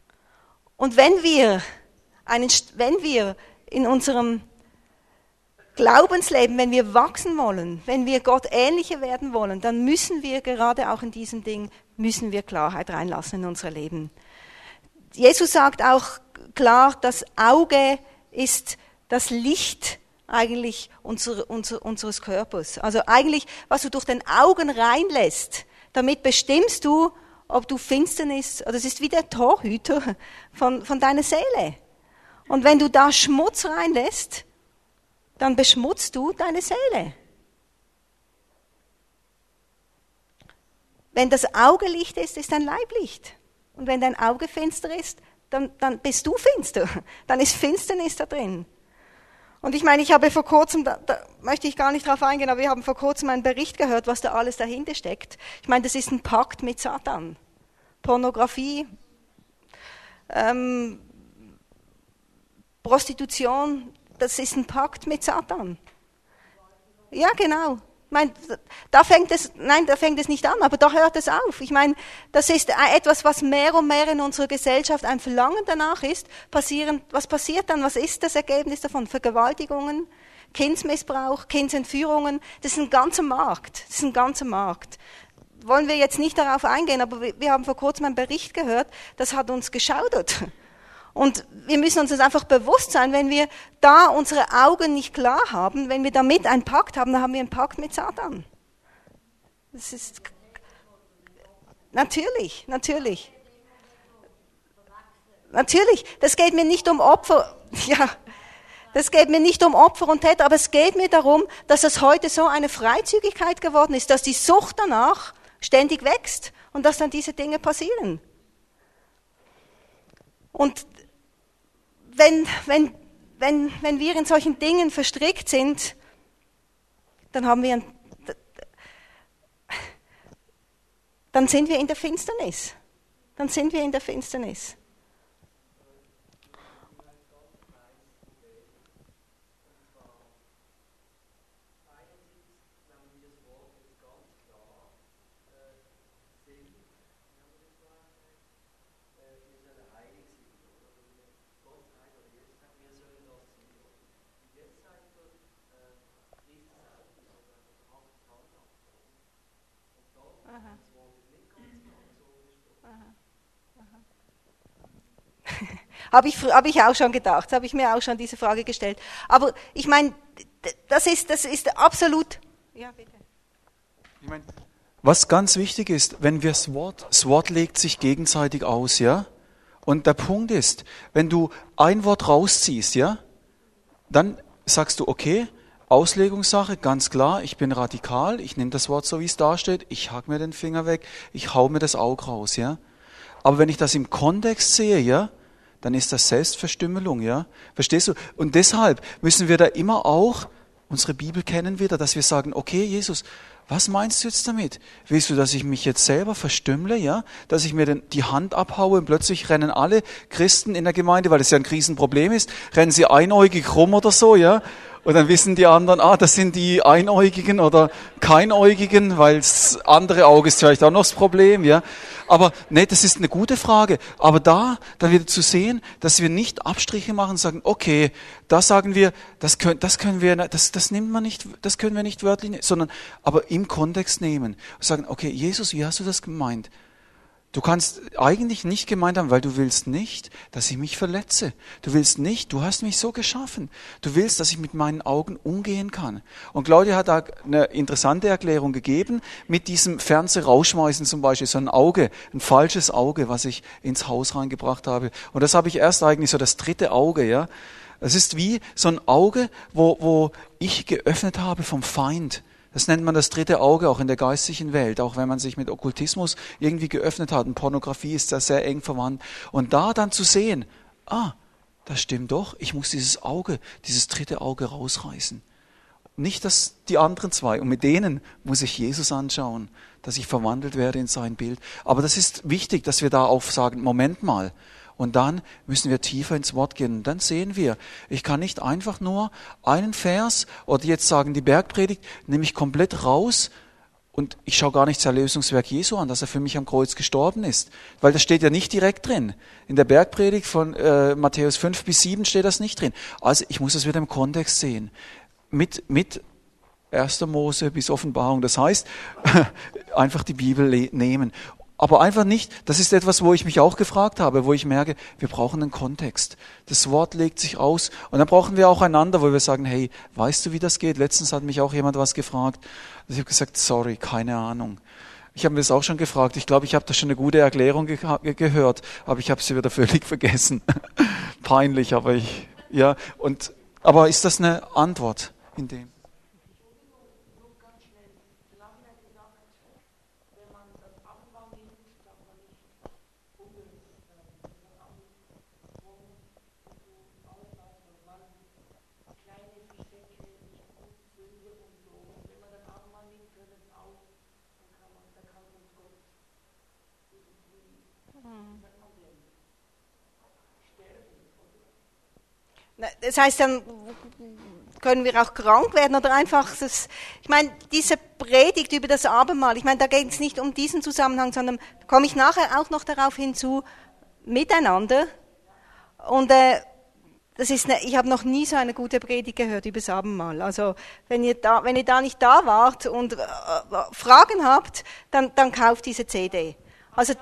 in unserem Glaubensleben, wenn wir wachsen wollen, wenn wir Gott ähnlicher werden wollen, dann müssen wir gerade auch in diesem Ding, müssen wir Klarheit reinlassen in unser Leben. Jesus sagt auch klar, das Auge ist das Licht eigentlich unseres Körpers. Also eigentlich, was du durch den Augen reinlässt, damit bestimmst du, ob du Finsternis, oder es ist wie der Torhüter von deiner Seele. Und wenn du da Schmutz reinlässt, dann beschmutzt du deine Seele. Wenn das Auge Licht ist, ist dein Leib Licht. Und wenn dein Auge finster ist, dann bist du finster. Dann ist Finsternis da drin. Und ich meine, ich habe vor kurzem, da möchte ich gar nicht drauf eingehen, aber wir haben vor kurzem einen Bericht gehört, was da alles dahinter steckt. Ich meine, das ist ein Pakt mit Satan. Pornografie, Prostitution, das ist ein Pakt mit Satan. Ja, genau. Ich meine, da fängt es nicht an, aber da hört es auf. Ich meine, das ist etwas, was mehr und mehr in unserer Gesellschaft ein Verlangen danach ist. Was passiert dann? Was ist das Ergebnis davon? Vergewaltigungen, Kindsmissbrauch, Kindsentführungen. Das ist ein ganzer Markt. Das ist ein ganzer Markt. Wollen wir jetzt nicht darauf eingehen, aber wir haben vor kurzem einen Bericht gehört, das hat uns geschaudert. Und wir müssen uns das einfach bewusst sein, wenn wir da unsere Augen nicht klar haben, wenn wir damit einen Pakt haben, dann haben wir einen Pakt mit Satan. Das ist natürlich. Das geht mir nicht um Opfer. Ja, das geht mir nicht um Opfer und Täter, aber es geht mir darum, dass es heute so eine Freizügigkeit geworden ist, dass die Sucht danach ständig wächst und dass dann diese Dinge passieren. Und wenn wir in solchen Dingen verstrickt sind, dann sind wir in der Finsternis. Habe ich auch schon gedacht, habe ich mir auch schon diese Frage gestellt. Aber ich meine, das ist absolut. Ja, bitte. Ich meine, was ganz wichtig ist, wenn wir das Wort legt sich gegenseitig aus, ja? Und der Punkt ist, wenn du ein Wort rausziehst, ja, dann sagst du, okay, Auslegungssache, ganz klar, ich bin radikal, ich nehme das Wort so, wie es da steht, ich hack mir den Finger weg, ich hau mir das Auge raus, ja? Aber wenn ich das im Kontext sehe, ja, dann ist das Selbstverstümmelung, ja? Verstehst du? Und deshalb müssen wir da immer auch unsere Bibel kennen wieder, dass wir sagen, okay, Jesus, was meinst du jetzt damit? Willst du, dass ich mich jetzt selber verstümmle, ja? Dass ich mir die Hand abhaue und plötzlich rennen alle Christen in der Gemeinde, weil das ja ein Riesenproblem ist, rennen sie einäugig rum oder so, ja? Und dann wissen die anderen, das sind die Einäugigen oder Keinäugigen, weil das andere Auge ist vielleicht auch noch das Problem, ja. Aber nee, das ist eine gute Frage. Aber da dann wieder zu sehen, dass wir nicht Abstriche machen und sagen, okay, da sagen wir, das können wir nicht wörtlich, sondern aber im Kontext nehmen und sagen, okay, Jesus, wie hast du das gemeint? Du kannst eigentlich nicht gemeint haben, weil du willst nicht, dass ich mich verletze. Du willst nicht, du hast mich so geschaffen. Du willst, dass ich mit meinen Augen umgehen kann. Und Claudia hat da eine interessante Erklärung gegeben, mit diesem Fernseher rausschmeißen zum Beispiel, so ein Auge, ein falsches Auge, was ich ins Haus reingebracht habe. Und das habe ich erst eigentlich so das dritte Auge, ja. Es ist wie so ein Auge, wo ich geöffnet habe vom Feind. Das nennt man das dritte Auge auch in der geistlichen Welt, auch wenn man sich mit Okkultismus irgendwie geöffnet hat. Und Pornografie ist da sehr eng verwandt. Und da dann zu sehen, das stimmt doch, ich muss dieses dritte Auge rausreißen. Nicht die anderen zwei. Und mit denen muss ich Jesus anschauen, dass ich verwandelt werde in sein Bild. Aber das ist wichtig, dass wir da auch sagen, Moment mal. Und dann müssen wir tiefer ins Wort gehen. Und dann sehen wir, ich kann nicht einfach nur einen Vers oder jetzt sagen die Bergpredigt, nehme ich komplett raus und ich schaue gar nicht das Erlösungswerk Jesu an, dass er für mich am Kreuz gestorben ist. Weil das steht ja nicht direkt drin. In der Bergpredigt von Matthäus 5 bis 7 steht das nicht drin. Also ich muss es wieder im Kontext sehen. mit 1. Mose bis Offenbarung. Das heißt, einfach die Bibel nehmen. Aber einfach nicht, das ist etwas, wo ich mich auch gefragt habe, wo ich merke, wir brauchen einen Kontext. Das Wort legt sich aus und dann brauchen wir auch einander, wo wir sagen, hey, weißt du, wie das geht? Letztens hat mich auch jemand was gefragt. Ich habe gesagt, sorry, keine Ahnung. Ich habe mir das auch schon gefragt. Ich glaube, ich habe da schon eine gute Erklärung gehört, aber ich habe sie wieder völlig vergessen. Peinlich, aber aber ist das eine Antwort in dem? Das heißt, dann können wir auch krank werden oder einfach, ich meine, diese Predigt über das Abendmahl, ich meine, da geht es nicht um diesen Zusammenhang, sondern komme ich nachher auch noch darauf hinzu, miteinander. Und ich habe noch nie so eine gute Predigt gehört über das Abendmahl. Also wenn ihr da nicht da wart und Fragen habt, dann kauft diese CD. Also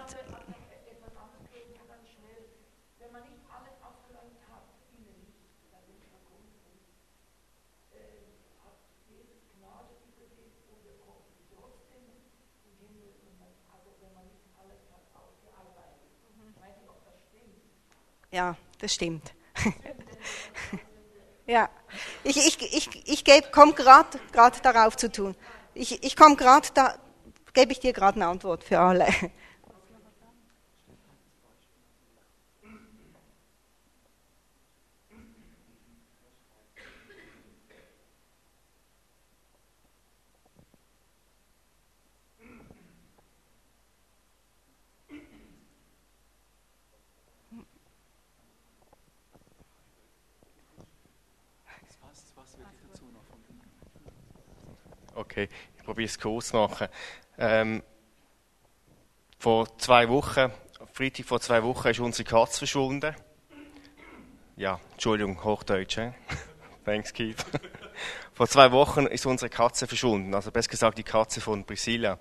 ja, das stimmt. Ja, ich komme gerade darauf zu tun. Ich komme gerade, da gebe ich dir gerade eine Antwort für alle. Okay, ich probiere es kurz zu machen. Vor 2 Wochen, Freitag vor 2 Wochen, ist unsere Katze verschwunden. Ja, Entschuldigung, Hochdeutsch. Thanks, Keith. Vor 2 Wochen ist unsere Katze verschwunden, also besser gesagt die Katze von Priscilla.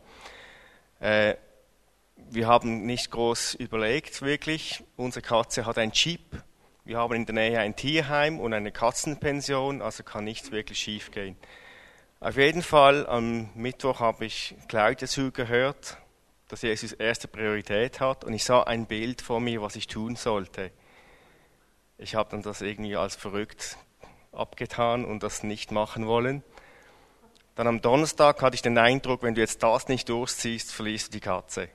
Wir haben nicht groß überlegt, wirklich. Unsere Katze hat ein Chip. Wir haben in der Nähe ein Tierheim und eine Katzenpension, also kann nichts wirklich schief gehen. Auf jeden Fall, am Mittwoch habe ich Claudia zugehört, dass Jesus erste Priorität hat und ich sah ein Bild vor mir, was ich tun sollte. Ich habe dann das irgendwie als verrückt abgetan und das nicht machen wollen. Dann am Donnerstag hatte ich den Eindruck, wenn du jetzt das nicht durchziehst, verlierst du die Katze.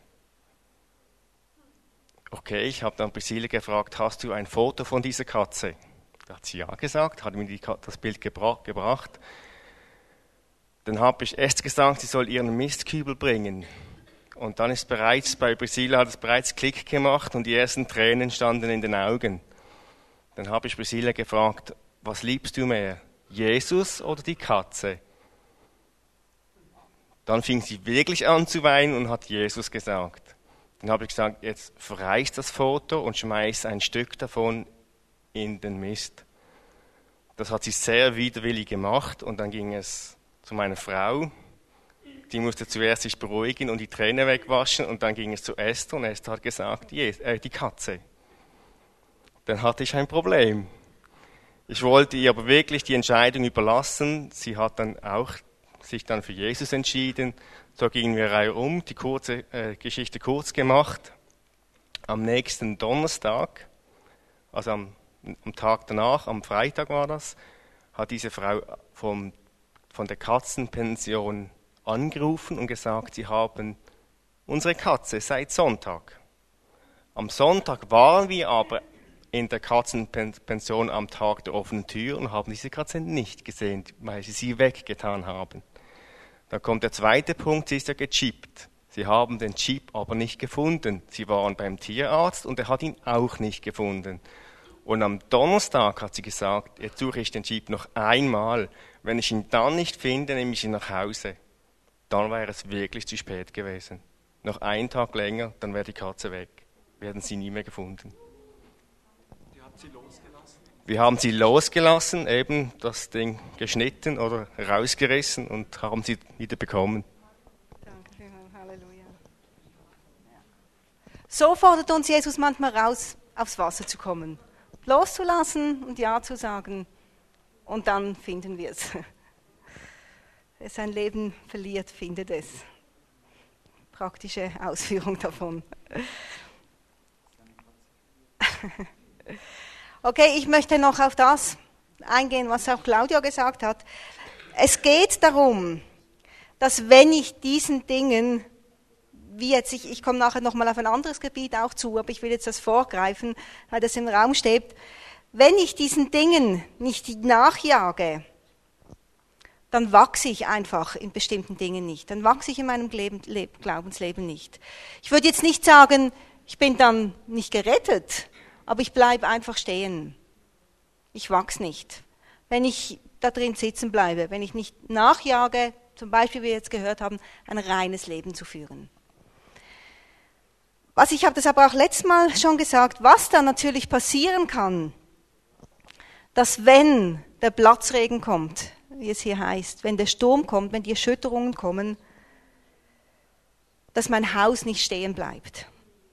Okay, ich habe dann Priscilla gefragt, hast du ein Foto von dieser Katze? Da hat sie ja gesagt, hat mir das Bild gebracht. Dann habe ich erst gesagt, sie soll ihren Mistkübel bringen. Und dann ist bei Priscilla hat es bereits Klick gemacht und die ersten Tränen standen in den Augen. Dann habe ich Priscilla gefragt, was liebst du mehr, Jesus oder die Katze? Dann fing sie wirklich an zu weinen und hat Jesus gesagt. Dann habe ich gesagt, jetzt verreiß das Foto und schmeiß ein Stück davon in den Mist. Das hat sie sehr widerwillig gemacht und dann ging es zu meiner Frau. Die musste zuerst sich beruhigen und die Tränen wegwaschen und dann ging es zu Esther und Esther hat gesagt, die Katze. Dann hatte ich ein Problem. Ich wollte ihr aber wirklich die Entscheidung überlassen. Sie hat dann auch sich dann für Jesus entschieden. So gingen wir reihum, die Geschichte kurz gemacht. Am nächsten Donnerstag, also am Tag danach, am Freitag war das, hat diese Frau von der Katzenpension angerufen und gesagt, sie haben unsere Katze seit Sonntag. Am Sonntag waren wir aber in der Katzenpension am Tag der offenen Tür und haben diese Katze nicht gesehen, weil sie weggetan haben. Dann kommt der zweite Punkt, sie ist ja gechippt. Sie haben den Chip aber nicht gefunden. Sie waren beim Tierarzt und er hat ihn auch nicht gefunden. Und am Donnerstag hat sie gesagt, jetzt suche ich den Chip noch einmal. Wenn ich ihn dann nicht finde, nehme ich ihn nach Hause. Dann wäre es wirklich zu spät gewesen. Noch einen Tag länger, dann wäre die Katze weg. Wir hätten sie nie mehr gefunden. Die hat sie losgelassen? Wir haben sie losgelassen, eben das Ding geschnitten oder rausgerissen und haben sie wieder bekommen. Danke vielmals, Halleluja. So fordert uns Jesus manchmal raus, aufs Wasser zu kommen. Loszulassen und Ja zu sagen. Und dann finden wir es. Wer sein Leben verliert, findet es. Praktische Ausführung davon. Okay, ich möchte noch auf das eingehen, was auch Claudia gesagt hat. Es geht darum, dass wenn ich diesen Dingen, wie jetzt, ich komme nachher nochmal auf ein anderes Gebiet auch zu, aber ich will jetzt das vorgreifen, weil das im Raum steht. Wenn ich diesen Dingen nicht nachjage, dann wachse ich einfach in bestimmten Dingen nicht. Dann wachse ich in meinem Glaubensleben nicht. Ich würde jetzt nicht sagen, ich bin dann nicht gerettet, aber ich bleibe einfach stehen. Ich wachse nicht. Wenn ich da drin sitzen bleibe, wenn ich nicht nachjage, zum Beispiel, wie wir jetzt gehört haben, ein reines Leben zu führen. Ich habe das aber auch letztes Mal schon gesagt, was dann natürlich passieren kann, dass wenn der Platzregen kommt, wie es hier heißt, wenn der Sturm kommt, wenn die Erschütterungen kommen, dass mein Haus nicht stehen bleibt.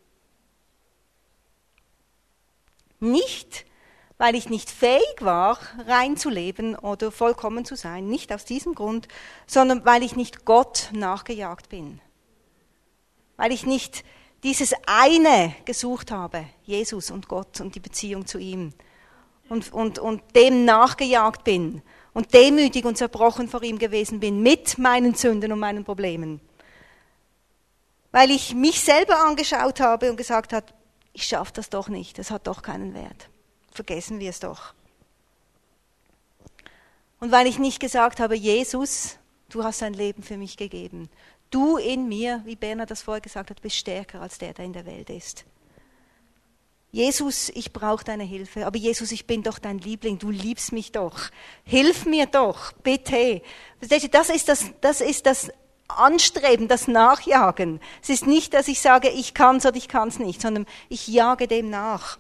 Nicht, weil ich nicht fähig war, rein zu leben oder vollkommen zu sein, nicht aus diesem Grund, sondern weil ich nicht Gott nachgejagt bin. Weil ich nicht dieses eine gesucht habe, Jesus und Gott und die Beziehung zu ihm und dem nachgejagt bin und demütig und zerbrochen vor ihm gewesen bin mit meinen Sünden und meinen Problemen. Weil ich mich selber angeschaut habe und gesagt habe, ich schaffe das doch nicht, das hat doch keinen Wert. Vergessen wir es doch. Und weil ich nicht gesagt habe, Jesus, du hast dein Leben für mich gegeben. Du in mir, wie Bernhard das vorher gesagt hat, bist stärker als der in der Welt ist. Jesus, ich brauche deine Hilfe, aber Jesus, ich bin doch dein Liebling, du liebst mich doch. Hilf mir doch, bitte. Das ist das Anstreben, das Nachjagen. Es ist nicht, dass ich sage, ich kann's oder ich kann's nicht, sondern ich jage dem nach.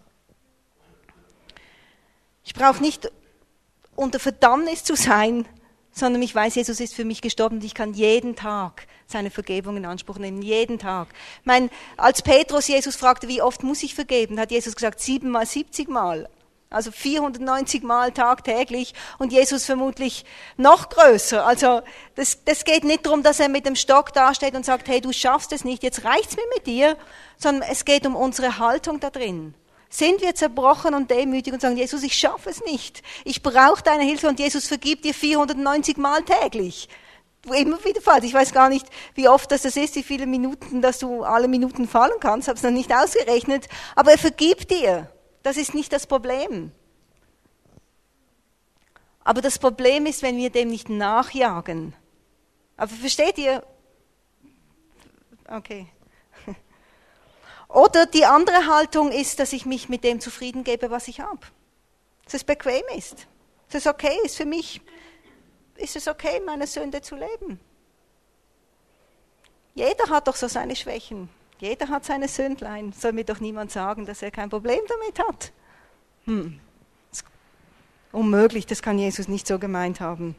Ich brauche nicht unter Verdammnis zu sein, sondern ich weiß, Jesus ist für mich gestorben und ich kann jeden Tag seine Vergebung in Anspruch nehmen, jeden Tag. Als Petrus Jesus fragte, wie oft muss ich vergeben, hat Jesus gesagt, 7 mal 70 Mal. Also 490 Mal tagtäglich und Jesus vermutlich noch größer. Also das geht nicht darum, dass er mit dem Stock dasteht und sagt, hey, du schaffst es nicht, jetzt reicht's mir mit dir, sondern es geht um unsere Haltung da drin. Sind wir zerbrochen und demütig und sagen, Jesus, ich schaffe es nicht, ich brauche deine Hilfe und Jesus vergibt dir 490 Mal täglich. Immer wieder falsch. Ich weiß gar nicht, wie oft das ist, wie viele Minuten, dass du alle Minuten fallen kannst, habe es noch nicht ausgerechnet, aber er vergibt dir. Das ist nicht das Problem. Aber das Problem ist, wenn wir dem nicht nachjagen. Aber versteht ihr? Okay. Oder die andere Haltung ist, dass ich mich mit dem zufrieden gebe, was ich habe. Dass es bequem ist. Dass es okay ist für mich. Ist es okay, meine Sünde zu leben? Jeder hat doch so seine Schwächen. Jeder hat seine Sündlein. Soll mir doch niemand sagen, dass er kein Problem damit hat. Das ist unmöglich, das kann Jesus nicht so gemeint haben.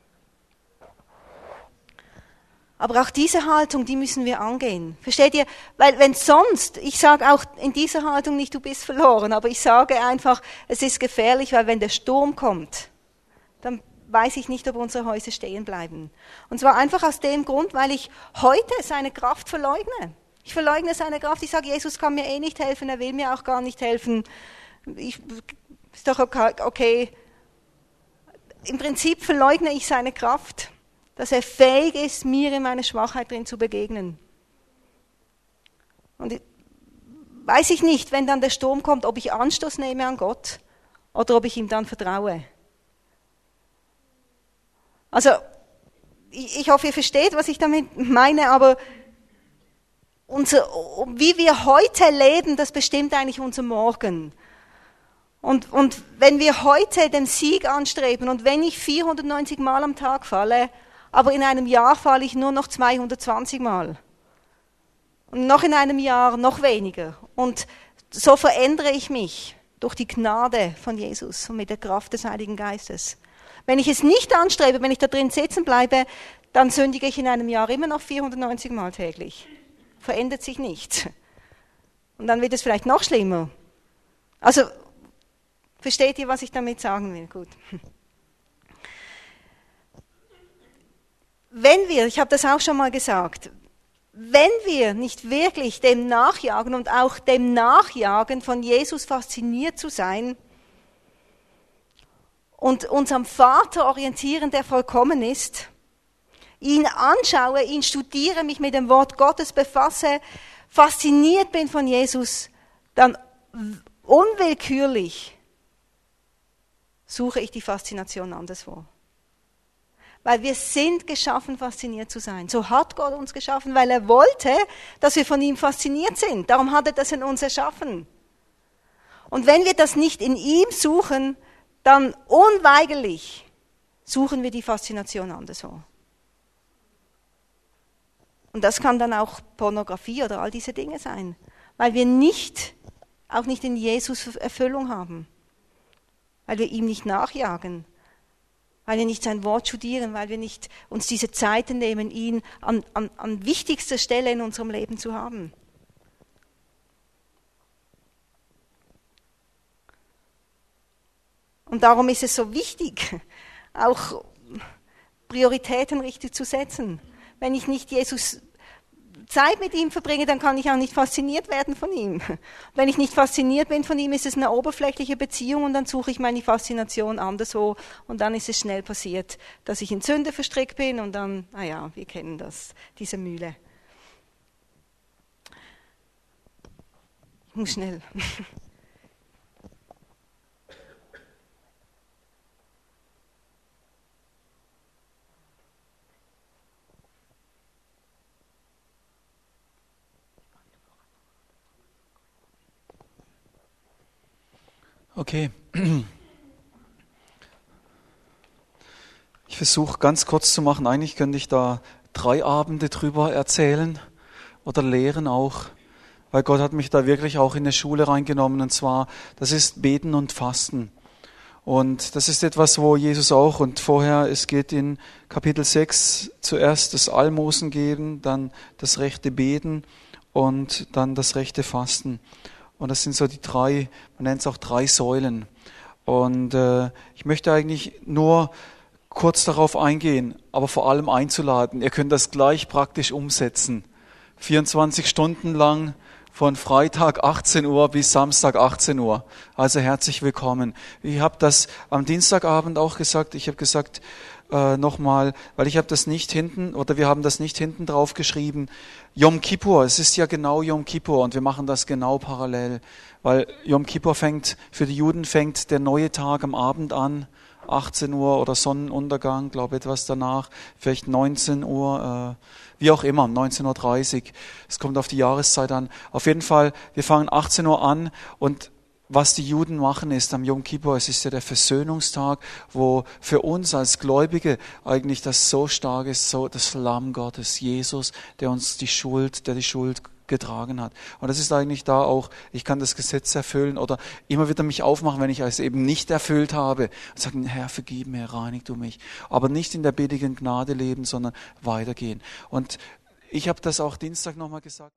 Aber auch diese Haltung, die müssen wir angehen. Versteht ihr? Weil wenn sonst, ich sage auch in dieser Haltung nicht, du bist verloren, aber ich sage einfach, es ist gefährlich, weil wenn der Sturm kommt, dann weiß ich nicht, ob unsere Häuser stehen bleiben. Und zwar einfach aus dem Grund, weil ich heute seine Kraft verleugne. Ich verleugne seine Kraft. Ich sage, Jesus kann mir eh nicht helfen, er will mir auch gar nicht helfen. Ist doch okay. Im Prinzip verleugne ich seine Kraft, dass er fähig ist, mir in meiner Schwachheit drin zu begegnen. Und weiß ich nicht, wenn dann der Sturm kommt, ob ich Anstoß nehme an Gott oder ob ich ihm dann vertraue. Also, ich hoffe, ihr versteht, was ich damit meine, aber wie wir heute leben, das bestimmt eigentlich unser Morgen. Und wenn wir heute den Sieg anstreben und wenn ich 490 Mal am Tag falle, aber in einem Jahr falle ich nur noch 220 Mal. Und noch in einem Jahr noch weniger. Und so verändere ich mich durch die Gnade von Jesus und mit der Kraft des Heiligen Geistes. Wenn ich es nicht anstrebe, wenn ich da drin sitzen bleibe, dann sündige ich in einem Jahr immer noch 490 Mal täglich. Verändert sich nichts. Und dann wird es vielleicht noch schlimmer. Also, versteht ihr, was ich damit sagen will? Gut. Wenn wir, ich habe das auch schon mal gesagt, wenn wir nicht wirklich dem nachjagen und auch dem Nachjagen von Jesus fasziniert zu sein und uns am Vater orientieren, der vollkommen ist, ihn anschaue, ihn studiere, mich mit dem Wort Gottes befasse, fasziniert bin von Jesus, dann unwillkürlich suche ich die Faszination anderswo. Weil wir sind geschaffen, fasziniert zu sein. So hat Gott uns geschaffen, weil er wollte, dass wir von ihm fasziniert sind. Darum hat er das in uns erschaffen. Und wenn wir das nicht in ihm suchen, dann unweigerlich suchen wir die Faszination anderswo. Und das kann dann auch Pornografie oder all diese Dinge sein. Weil wir auch nicht in Jesus Erfüllung haben. Weil wir ihm nicht nachjagen. Weil wir nicht sein Wort studieren, weil wir nicht uns diese Zeiten nehmen, ihn an wichtigster Stelle in unserem Leben zu haben. Und darum ist es so wichtig, auch Prioritäten richtig zu setzen. Wenn ich nicht Jesus Zeit mit ihm verbringe, dann kann ich auch nicht fasziniert werden von ihm. Wenn ich nicht fasziniert bin von ihm, ist es eine oberflächliche Beziehung und dann suche ich meine Faszination anderswo und dann ist es schnell passiert, dass ich in Sünde verstrickt bin und dann, wir kennen das, diese Mühle. Ich muss schnell. Okay. Ich versuche ganz kurz zu machen. Eigentlich könnte ich da 3 Abende drüber erzählen oder lehren auch, weil Gott hat mich da wirklich auch in eine Schule reingenommen und zwar, das ist Beten und Fasten. Und das ist etwas, wo Jesus auch, und vorher, es geht in Kapitel 6 zuerst das Almosen geben, dann das rechte Beten und dann das rechte Fasten. Und das sind so die 3, man nennt es auch 3 Säulen. Und ich möchte eigentlich nur kurz darauf eingehen, aber vor allem einzuladen. Ihr könnt das gleich praktisch umsetzen. 24 Stunden lang von Freitag 18 Uhr bis Samstag 18 Uhr. Also herzlich willkommen. Ich habe das am Dienstagabend auch gesagt. Ich habe gesagt, nochmal, weil ich habe das nicht hinten, oder wir haben das nicht hinten drauf geschrieben, Yom Kippur, es ist ja genau Yom Kippur und wir machen das genau parallel, weil Yom Kippur für die Juden fängt der neue Tag am Abend an, 18 Uhr oder Sonnenuntergang, glaube etwas danach, vielleicht 19 Uhr, wie auch immer, 19.30 Uhr, es kommt auf die Jahreszeit an. Auf jeden Fall, wir fangen 18 Uhr an und was die Juden machen ist am Yom Kippur, es ist ja der Versöhnungstag, wo für uns als Gläubige eigentlich das so stark ist, so das Lamm Gottes, Jesus, der die Schuld getragen hat. Und das ist eigentlich da auch, ich kann das Gesetz erfüllen oder immer wieder mich aufmachen, wenn ich es eben nicht erfüllt habe und sagen, Herr, vergib mir, reinig du mich. Aber nicht in der billigen Gnade leben, sondern weitergehen. Und ich habe das auch Dienstag nochmal gesagt.